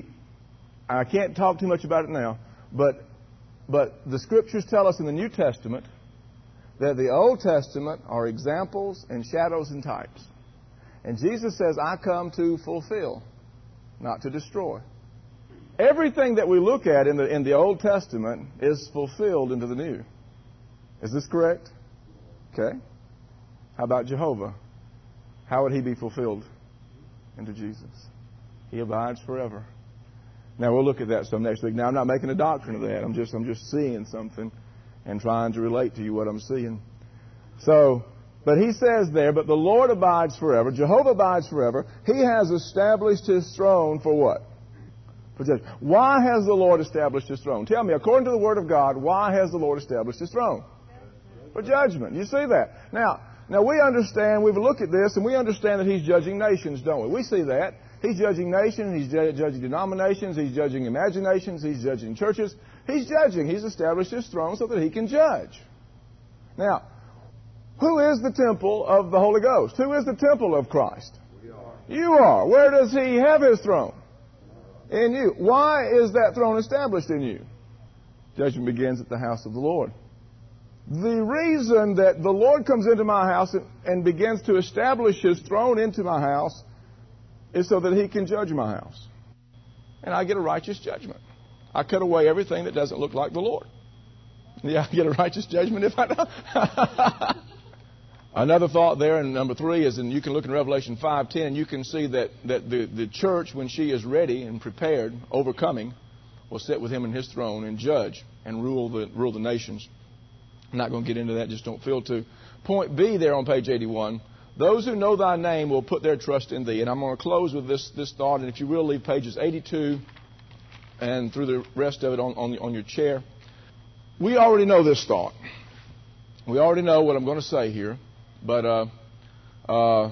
I can't talk too much about it now, but but the Scriptures tell us in the New Testament that the Old Testament are examples and shadows and types. And Jesus says, I come to fulfill, not to destroy. Everything that we look at in the in the Old Testament is fulfilled into the New. Is this correct? Okay. How about Jehovah? How would He be fulfilled into Jesus? He abides forever. Now we'll look at that some next week. Now I'm not making a doctrine of that. I'm just I'm just seeing something and trying to relate to you what I'm seeing. So, but He says there, but the Lord abides forever. Jehovah abides forever. He has established His throne for what? For judgment. Why has the Lord established His throne? Tell me, according to the Word of God, why has the Lord established His throne? For judgment. You see that? Now, now we understand, we've looked at this, and we understand that He's judging nations, don't we? We see that. He's judging nations, He's judging denominations, He's judging imaginations, He's judging churches. He's judging. He's established His throne so that He can judge. Now, who is the temple of the Holy Ghost? Who is the temple of Christ? We are. You are. Where does He have His throne? In you. Why is that throne established in you? Judgment begins at the house of the Lord. The reason that the Lord comes into my house and begins to establish His throne into my house is so that He can judge my house. And I get a righteous judgment. I cut away everything that doesn't look like the Lord. Yeah, I get a righteous judgment if I don't. Another thought there in number three is, and you can look in Revelation five ten, and you can see that, that the, the church, when she is ready and prepared, overcoming, will sit with Him in His throne and judge and rule the rule the nations. I'm not going to get into that, just don't feel to. Point B there on page eighty-one, those who know Thy name will put their trust in Thee. And I'm going to close with this, this thought, and if you will, leave pages eighty-two and through the rest of it on, on, on your chair. We already know this thought. We already know what I'm going to say here. But uh, uh,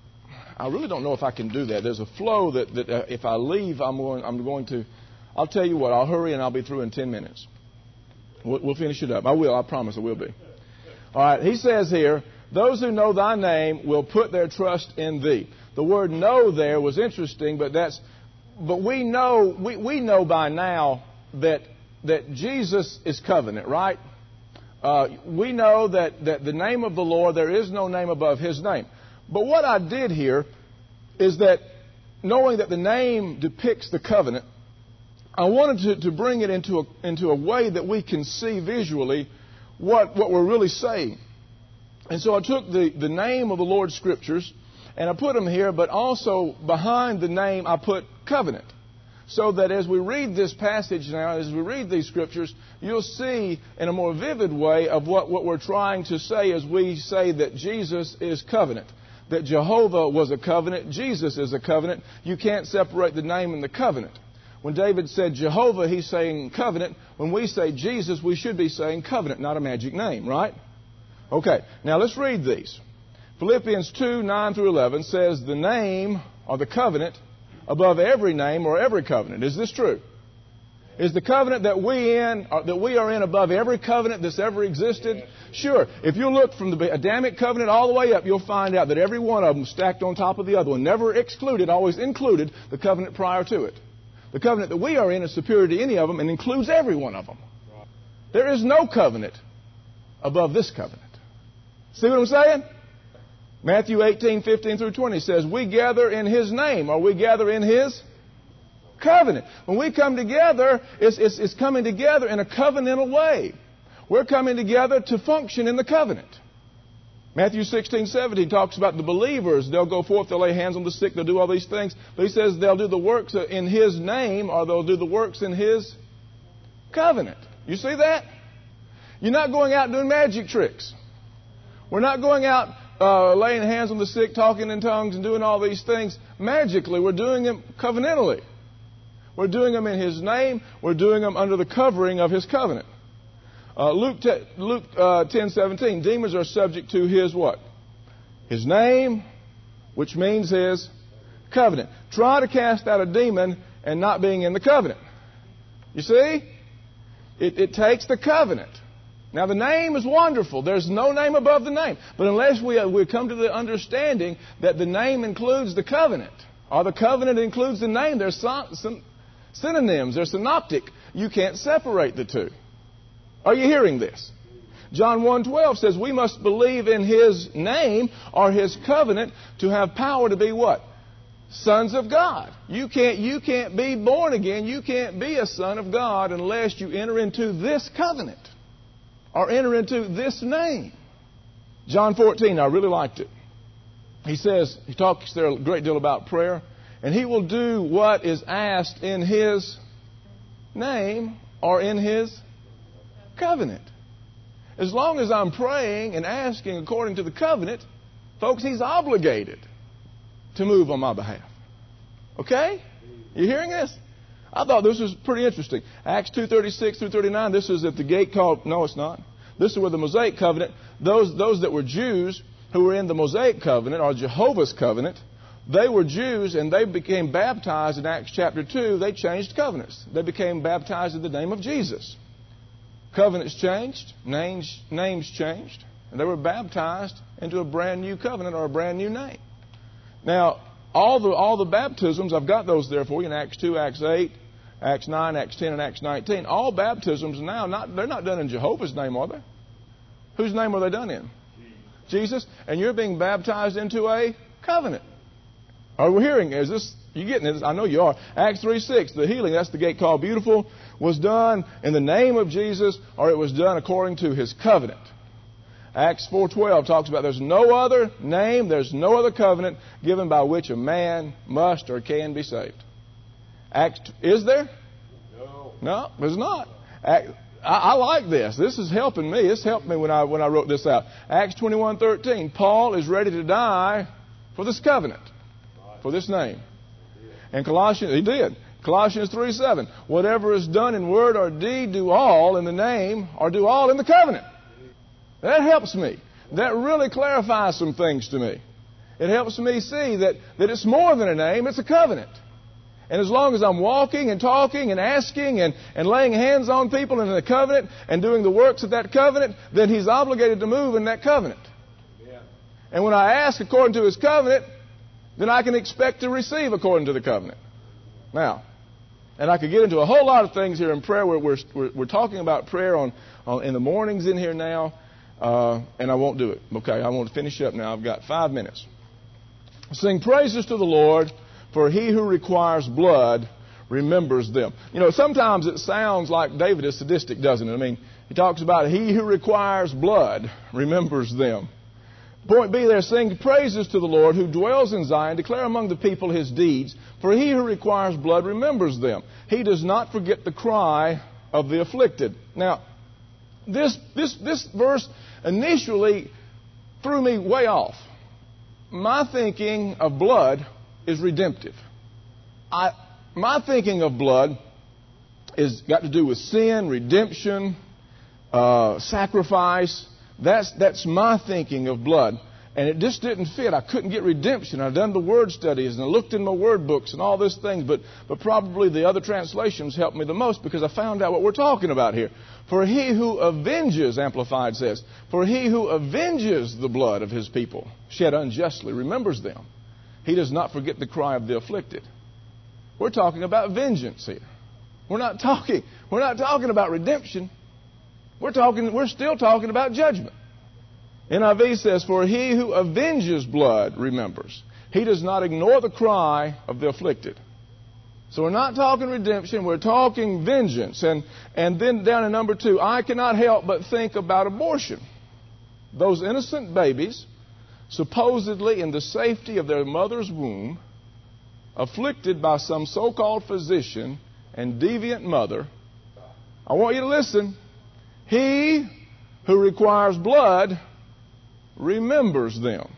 I really don't know if I can do that. There's a flow that, that uh, if I leave, I'm going, I'm going to... I'll tell you what, I'll hurry and I'll be through in ten minutes. We'll, we'll finish it up. I will, I promise I will be. All right, he says here, those who know Thy name will put their trust in Thee. The word know there was interesting, but that's... But we know, we, we know by now that, that Jesus is covenant, right? Uh, we know that, that the name of the Lord, there is no name above His name. But what I did here is that, knowing that the name depicts the covenant, I wanted to, to bring it into a, into a way that we can see visually what, what we're really saying. And so I took the, the name of the Lord's Scriptures, and I put them here, but also behind the name I put covenant. so that as we read this passage now, as we read these scriptures, you'll see in a more vivid way of what, what we're trying to say as we say that Jesus is covenant. That Jehovah was a covenant, Jesus is a covenant. You can't separate the name and the covenant. When David said Jehovah, he's saying covenant. When we say Jesus, we should be saying covenant, not a magic name, right? Okay, now let's read these. Philippians two, nine through eleven says the name or the covenant above every name or every covenant. Is this true? Is the covenant that we in uh, that we are in above every covenant that's ever existed? Sure. If you look from the Adamic covenant all the way up, you'll find out that every one of them stacked on top of the other one, never excluded, always included the covenant prior to it. The covenant that we are in is superior to any of them and includes every one of them. There is no covenant above this covenant. See what I'm saying? Matthew eighteen, fifteen through twenty says, we gather in His name, or we gather in His covenant. When we come together, it's, it's, it's coming together in a covenantal way. We're coming together to function in the covenant. Matthew sixteen, seventeen talks about the believers. They'll go forth, they'll lay hands on the sick, they'll do all these things. But he says they'll do the works in His name, or they'll do the works in His covenant. You see that? You're not going out doing magic tricks. We're not going out uh, laying hands on the sick, talking in tongues, and doing all these things magically. We're doing them covenantally. We're doing them in His name. We're doing them under the covering of His covenant. Uh, Luke te- Luke uh, ten seventeen. Demons are subject to His what? His name, which means His covenant. Try to cast out a demon and not being in the covenant. You see? It, it takes the covenant. Now the name is wonderful. There's no name above the name. But unless we, uh, we come to the understanding that the name includes the covenant, or the covenant includes the name, there's some, some synonyms, they're synoptic. You can't separate the two. Are you hearing this? John one twelve says we must believe in His name or His covenant to have power to be what? Sons of God. You can't, you can't be born again. You can't be a son of God unless you enter into this covenant or enter into this name. John fourteen, I really liked it. He says, he talks there a great deal about prayer, and He will do what is asked in His name or in His covenant. As long as I'm praying and asking according to the covenant, folks, He's obligated to move on my behalf. Okay? You hearing this? I thought this was pretty interesting. Acts two thirty-six through thirty-nine, this is at the gate called, no it's not. This is where the Mosaic covenant, those, those that were Jews who were in the Mosaic covenant or Jehovah's covenant, they were Jews and they became baptized in Acts chapter two. They changed covenants. They became baptized in the name of Jesus. Covenants changed, names, names changed, and they were baptized into a brand new covenant or a brand new name. Now, all the all the baptisms, I've got those there for you in Acts two, Acts eight, Acts nine, Acts ten, and Acts nineteen. All baptisms now, not they're not done in Jehovah's name, are they? Whose name are they done in? Jesus. Jesus. And you're being baptized into a covenant. Are we hearing? Is this, you getting this? I know you are. Acts three six, the healing, that's the gate called Beautiful, was done in the name of Jesus, or it was done according to His covenant. Acts four twelve talks about there's no other name, there's no other covenant given by which a man must or can be saved. Acts, is there? No. No, there's not. Act, I, I like this. This is helping me. This helped me when I when I wrote this out. Acts twenty-one thirteen. Paul is ready to die for this covenant, for this name. And Colossians, he did. Colossians three seven. Whatever is done in word or deed, do all in the name or do all in the covenant. That helps me. That really clarifies some things to me. It helps me see that, that it's more than a name, it's a covenant. And as long as I'm walking and talking and asking and, and laying hands on people in the covenant and doing the works of that covenant, then He's obligated to move in that covenant. Yeah. And when I ask according to His covenant, then I can expect to receive according to the covenant. Now, and I could get into a whole lot of things here in prayer. We're, we're, we're talking about prayer on, on in the mornings in here now, uh, and I won't do it. Okay, I want to finish up now. I've got five minutes. Sing praises to the Lord, for He who requires blood remembers them. You know, sometimes it sounds like David is sadistic, doesn't it? I mean, he talks about He who requires blood remembers them. Point B there, sing praises to the Lord who dwells in Zion, declare among the people his deeds, for he who requires blood remembers them. He does not forget the cry of the afflicted. Now, this, this, this verse initially threw me way off. My thinking of blood is redemptive. I, my thinking of blood is got to do with sin, redemption, uh, sacrifice. That's, that's my thinking of blood. And it just didn't fit. I couldn't get redemption. I've done the word studies and I looked in my word books and all these things, but, but probably the other translations helped me the most because I found out what we're talking about here. For he who avenges, Amplified says, for he who avenges the blood of his people shed unjustly remembers them. He does not forget the cry of the afflicted. We're talking about vengeance here. We're not talking, we're not talking about redemption. We're talking, we're still talking about judgment. N I V says, for he who avenges blood remembers. He does not ignore the cry of the afflicted. So we're not talking redemption, we're talking vengeance. And, and then down in number two, I cannot help but think about abortion. Those innocent babies, supposedly in the safety of their mother's womb, afflicted by some so-called physician and deviant mother. I want you to listen. He who requires blood remembers them.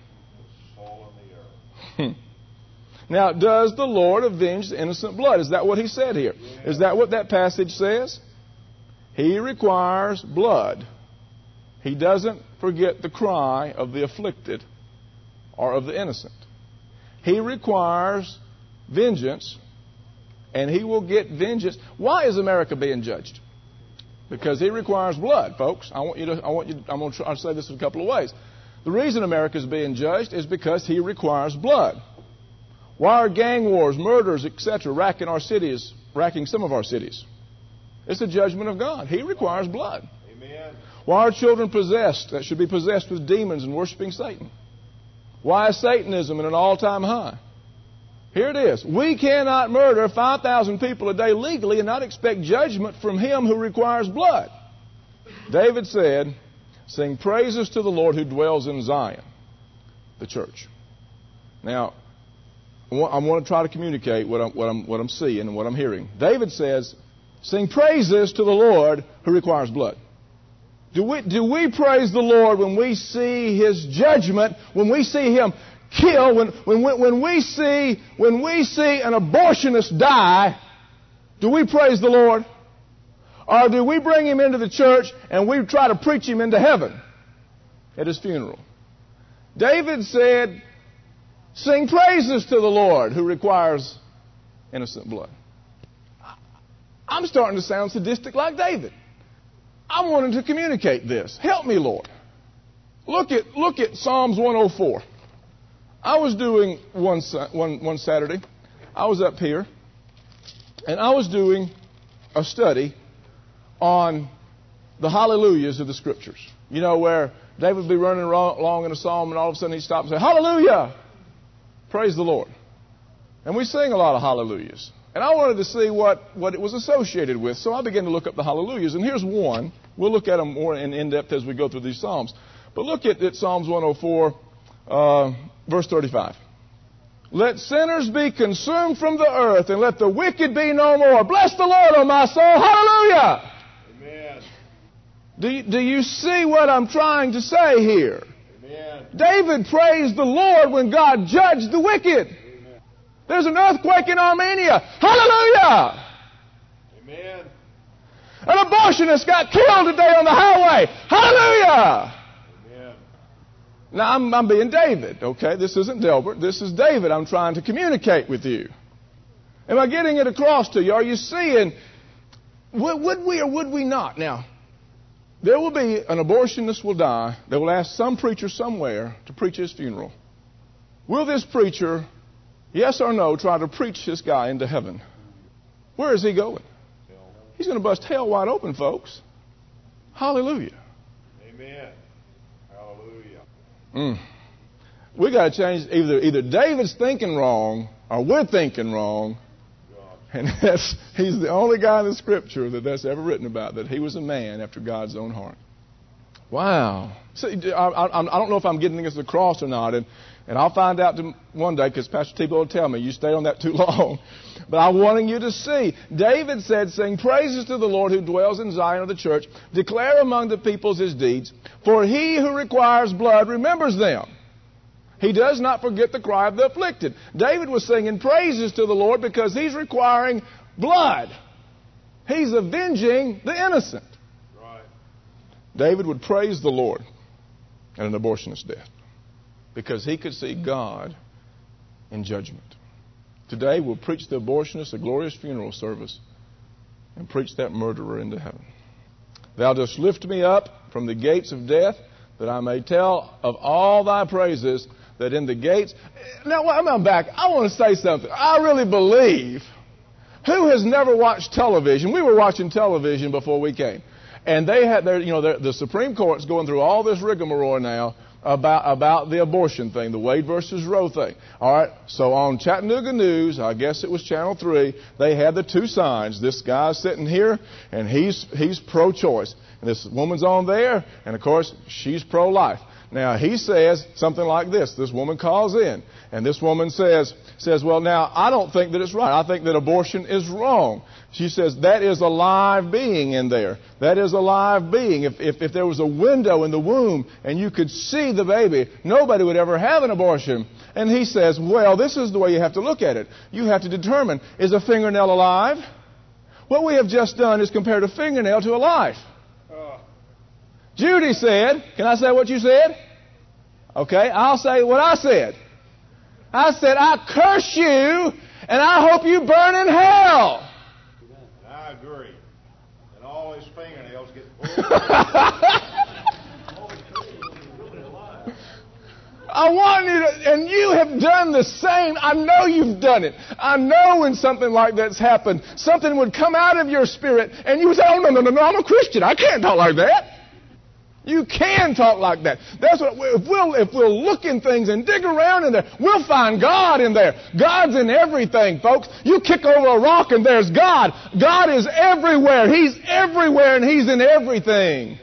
Now, does the Lord avenge the innocent blood? Is that what he said here? Is that what that passage says? He requires blood. He doesn't forget the cry of the afflicted or of the innocent. He requires vengeance, and he will get vengeance. Why is America being judged? Because he requires blood, folks. I want you to. I want you. I'm going to try to say this in a couple of ways. The reason America is being judged is because he requires blood. Why are gang wars, murders, et cetera, racking our cities, racking some of our cities? It's a judgment of God. He requires blood. Amen. Why are children possessed that should be possessed with demons and worshiping Satan? Why is Satanism at an all-time high? Here it is. We cannot murder five thousand people a day legally and not expect judgment from him who requires blood. David said, sing praises to the Lord who dwells in Zion, the church. Now, I want to try to communicate what I'm, what I'm, what I'm seeing and what I'm hearing. David says, sing praises to the Lord who requires blood. Do we, do we praise the Lord when we see his judgment, when we see him kill, when, when, when, we see, when we see an abortionist die? Do we praise the Lord? Or do we bring him into the church and we try to preach him into heaven at his funeral? David said, sing praises to the Lord who requires innocent blood. I'm starting to sound sadistic like David. I'm wanting to communicate this. Help me, Lord. Look at, look at Psalms one oh four. I was doing one, one, one Saturday, I was up here, and I was doing a study on the hallelujahs of the Scriptures. You know, where David would be running along in a psalm, and all of a sudden he'd stop and say, hallelujah! Praise the Lord. And we sing a lot of hallelujahs. And I wanted to see what, what it was associated with, so I began to look up the hallelujahs. And here's one. We'll look at them more in, in depth as we go through these psalms. But look at, at Psalms one oh four, uh, verse thirty-five. Let sinners be consumed from the earth, and let the wicked be no more. Bless the Lord, O my soul. Hallelujah! Amen. Do you, do you see what I'm trying to say here? Amen. David praised the Lord when God judged the wicked. Amen. There's an earthquake in Armenia. Hallelujah! Amen. An abortionist got killed today on the highway. Hallelujah! Amen. Now, I'm, I'm being David, okay? This isn't Delbert. This is David. I'm trying to communicate with you. Am I getting it across to you? Are you seeing, would, would we or would we not? Now, there will be an abortionist will die. They will ask some preacher somewhere to preach his funeral. Will this preacher, yes or no, try to preach this guy into heaven? Where is he going? He's going to bust hell wide open, folks. Hallelujah. Amen. Hallelujah. Mm. We got to change. Either either David's thinking wrong or we're thinking wrong. And that's, he's the only guy in the Scripture that that's ever written about, that he was a man after God's own heart. Wow. See, I, I, I don't know if I'm getting this across or not, and, and I'll find out one day because Pastor Tebow will tell me, you stay on that too long. But I'm wanting you to see. David said, sing praises to the Lord who dwells in Zion of the church. Declare among the peoples his deeds. For he who requires blood remembers them. He does not forget the cry of the afflicted. David was singing praises to the Lord because he's requiring blood. He's avenging the innocent. Right. David would praise the Lord at an abortionist's death because he could see God in judgment. Today we'll preach the abortionist a glorious funeral service and preach that murderer into heaven. Thou dost lift me up from the gates of death, that I may tell of all thy praises, that in the gates... Now, I'm back. I want to say something. I really believe... Who has never watched television? We were watching television before we came. And they had their, you know, the Supreme Court's going through all this rigmarole now about, about the abortion thing, the Wade versus Roe thing. All right. So on Chattanooga News, I guess it was Channel three, they had the two signs. This guy's sitting here, and he's, he's pro-choice. And this woman's on there, and of course, she's pro-life. Now, he says something like this. This woman calls in, and this woman says, says, well, now, I don't think that it's right. I think that abortion is wrong. She says, that is a live being in there. That is a live being. If, if, if there was a window in the womb and you could see the baby, nobody would ever have an abortion. And he says, well, this is the way you have to look at it. You have to determine, is a fingernail alive? What we have just done is compared a fingernail to a life. Judy said, can I say what you said? Okay, I'll say what I said. I said, I curse you, and I hope you burn in hell. And I agree. And all his fingernails get I want you to, and you have done the same. I know you've done it. I know when something like that's happened, something would come out of your spirit, and you would say, oh, no, no, no, no, I'm a Christian. I can't talk like that. You can talk like that. That's what, if we'll, if we'll look in things and dig around in there, we'll find God in there. God's in everything, folks. You kick over a rock and there's God. God is everywhere. He's everywhere and He's in everything.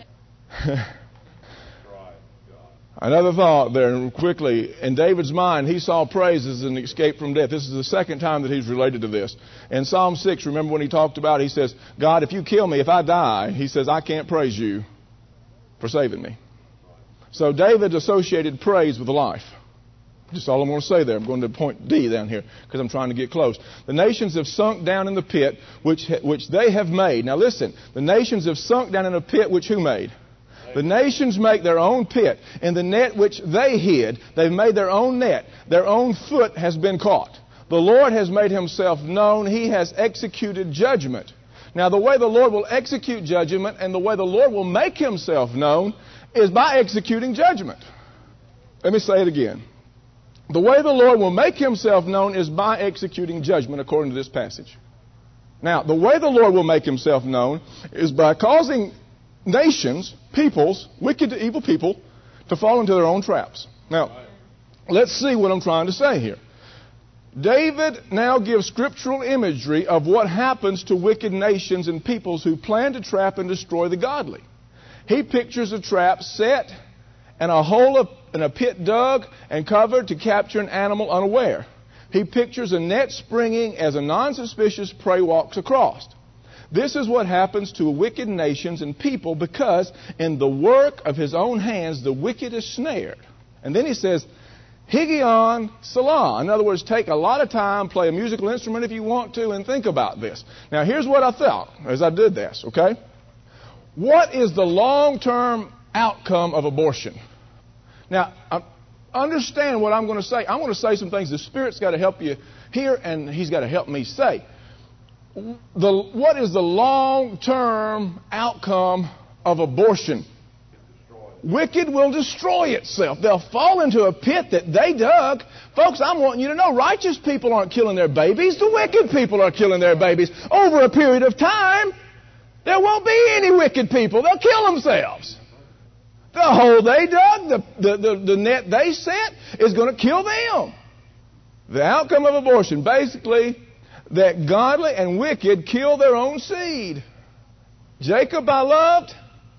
Another thought there quickly. In David's mind, he saw praise as an escape from death. This is the second time that he's related to this. In Psalm six, remember when he talked about, he says, God, if you kill me, if I die, he says, I can't praise you for saving me. So David associated praise with life. Just all I'm going to say there. I'm going to point D down here because I'm trying to get close. The nations have sunk down in the pit which which they have made. Now listen, the nations have sunk down in a pit which who made? The nations make their own pit. In the net which they hid, they've made their own net. Their own foot has been caught. The Lord has made Himself known. He has executed judgment. Now, the way the Lord will execute judgment and the way the Lord will make Himself known is by executing judgment. Let me say it again. The way the Lord will make Himself known is by executing judgment, according to this passage. Now, the way the Lord will make Himself known is by causing nations, peoples, wicked, evil people, to fall into their own traps. Now, let's see what I'm trying to say here. David now gives scriptural imagery of what happens to wicked nations and peoples who plan to trap and destroy the godly. He pictures a trap set and a hole in a pit dug and covered to capture an animal unaware. He pictures a net springing as a non-suspicious prey walks across. This is what happens to wicked nations and people because in the work of his own hands the wicked is snared. And then he says, Higgaion Salah. In other words, take a lot of time, play a musical instrument if you want to, and think about this. Now, here's what I thought as I did this, okay? What is the long-term outcome of abortion? Now, understand what I'm going to say. I'm going to say some things the Spirit's got to help you hear, and He's got to help me say. The, what is the long-term outcome of abortion? Wicked will destroy itself. They'll fall into a pit that they dug. Folks, I'm wanting you to know, righteous people aren't killing their babies. The wicked people are killing their babies. Over a period of time, there won't be any wicked people. They'll kill themselves. The hole they dug, the, the, the, the net they set is going to kill them. The outcome of abortion, basically, that godly and wicked kill their own seed. Jacob I loved,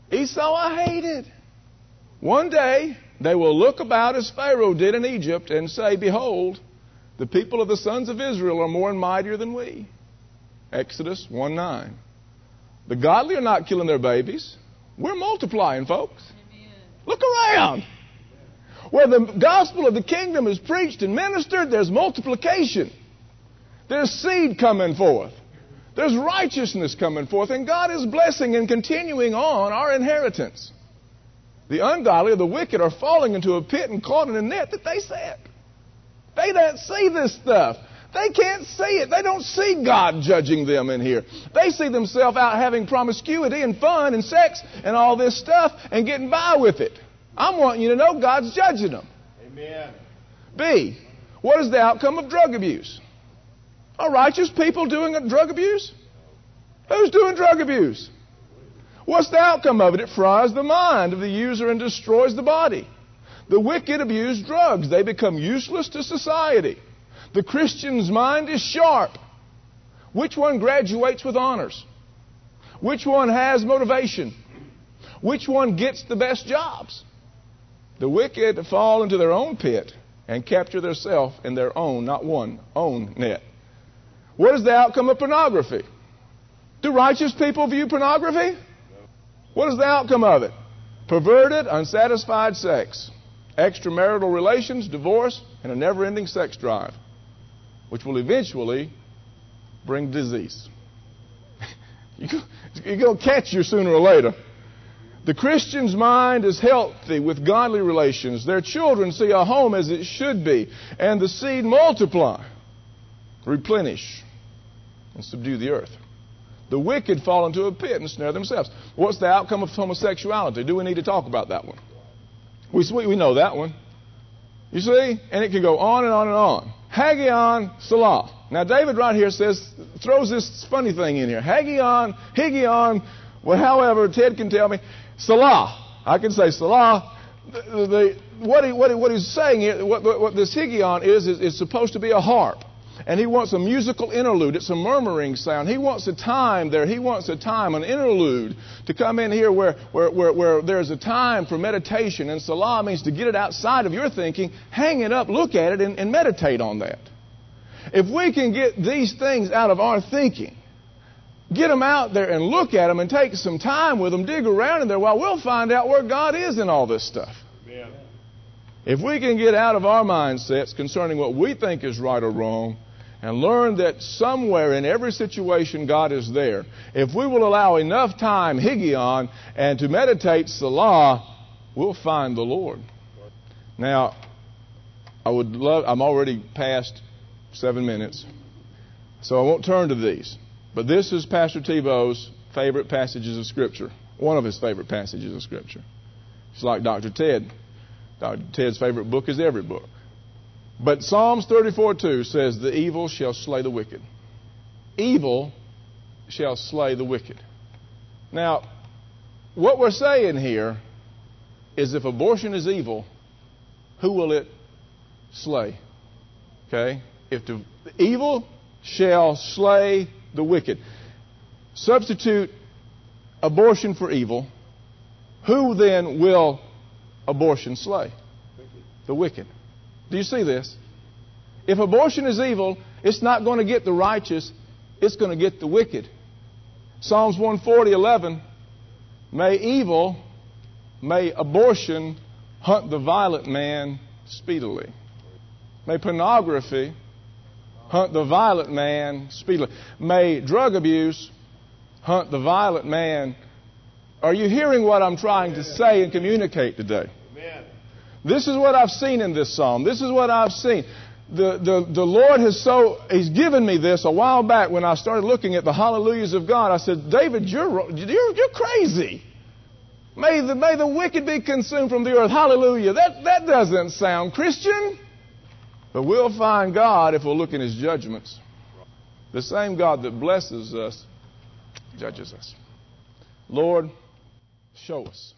Esau I hated. One day they will look about as Pharaoh did in Egypt and say, behold, the people of the sons of Israel are more and mightier than we. Exodus one nine. The godly are not killing their babies. We're multiplying, folks. Amen. Look around. Where the gospel of the kingdom is preached and ministered, there's multiplication. There's seed coming forth. There's righteousness coming forth. And God is blessing and continuing on our inheritance. The ungodly or the wicked are falling into a pit and caught in a net that they set. They don't see this stuff. They can't see it. They don't see God judging them in here. They see themselves out having promiscuity and fun and sex and all this stuff and getting by with it. I'm wanting you to know God's judging them. Amen. B, what is the outcome of drug abuse? Are righteous people doing drug abuse? Who's doing drug abuse? What's the outcome of it? It fries the mind of the user and destroys the body. The wicked abuse drugs. They become useless to society. The Christian's mind is sharp. Which one graduates with honors? Which one has motivation? Which one gets the best jobs? The wicked fall into their own pit and capture themselves in their own, not one, own net. What is the outcome of pornography? Do righteous people view pornography? What is the outcome of it? Perverted, unsatisfied sex, extramarital relations, divorce, and a never-ending sex drive, which will eventually bring disease. You're going to catch you sooner or later. The Christian's mind is healthy with godly relations. Their children see a home as it should be, and the seed multiply, replenish, and subdue the earth. The wicked fall into a pit and snare themselves. What's the outcome of homosexuality? Do we need to talk about that one? We, we know that one. You see? And it can go on and on and on. Hagion, Salah. Now David right here says, throws this funny thing in here. Hagion, Higion, well, however, Ted can tell me. Salah. I can say Salah. The, the, what, he, what, he, what he's saying here, what, what this Higion is, is, is supposed to be a harp. And he wants a musical interlude. It's a murmuring sound. He wants a time there. He wants a time, an interlude, to come in here where, where, where, where there's a time for meditation. And Salah means to get it outside of your thinking, hang it up, look at it, and, and meditate on that. If we can get these things out of our thinking, get them out there and look at them and take some time with them, dig around in there, well, we'll find out where God is in all this stuff. Amen. If we can get out of our mindsets concerning what we think is right or wrong, and learn that somewhere in every situation God is there. If we will allow enough time, Higion, and to meditate Salah, we'll find the Lord. Now, I would love, I'm already past seven minutes, so I won't turn to these. But this is Pastor Tebow's favorite passages of Scripture, one of his favorite passages of Scripture. It's like Doctor Ted. Doctor Ted's favorite book is every book. But Psalms thirty-four two says, the evil shall slay the wicked. Evil shall slay the wicked. Now, what we're saying here is if abortion is evil, who will it slay? Okay? If the, the evil shall slay the wicked. Substitute abortion for evil. Who then will abortion slay? The wicked. Do you see this? If abortion is evil, it's not going to get the righteous, it's going to get the wicked. Psalms one forty, eleven, may evil, may abortion hunt the violent man speedily. May pornography hunt the violent man speedily. May drug abuse hunt the violent man. Are you hearing what I'm trying to say and communicate today? Amen. This is what I've seen in this psalm. This is what I've seen. The, the, the Lord has so, He's given me this a while back when I started looking at the hallelujahs of God. I said, David, you're, you're, you're crazy. May the, may the wicked be consumed from the earth. Hallelujah. That, that doesn't sound Christian. But we'll find God if we'll look in His judgments. The same God that blesses us, judges us. Lord, show us.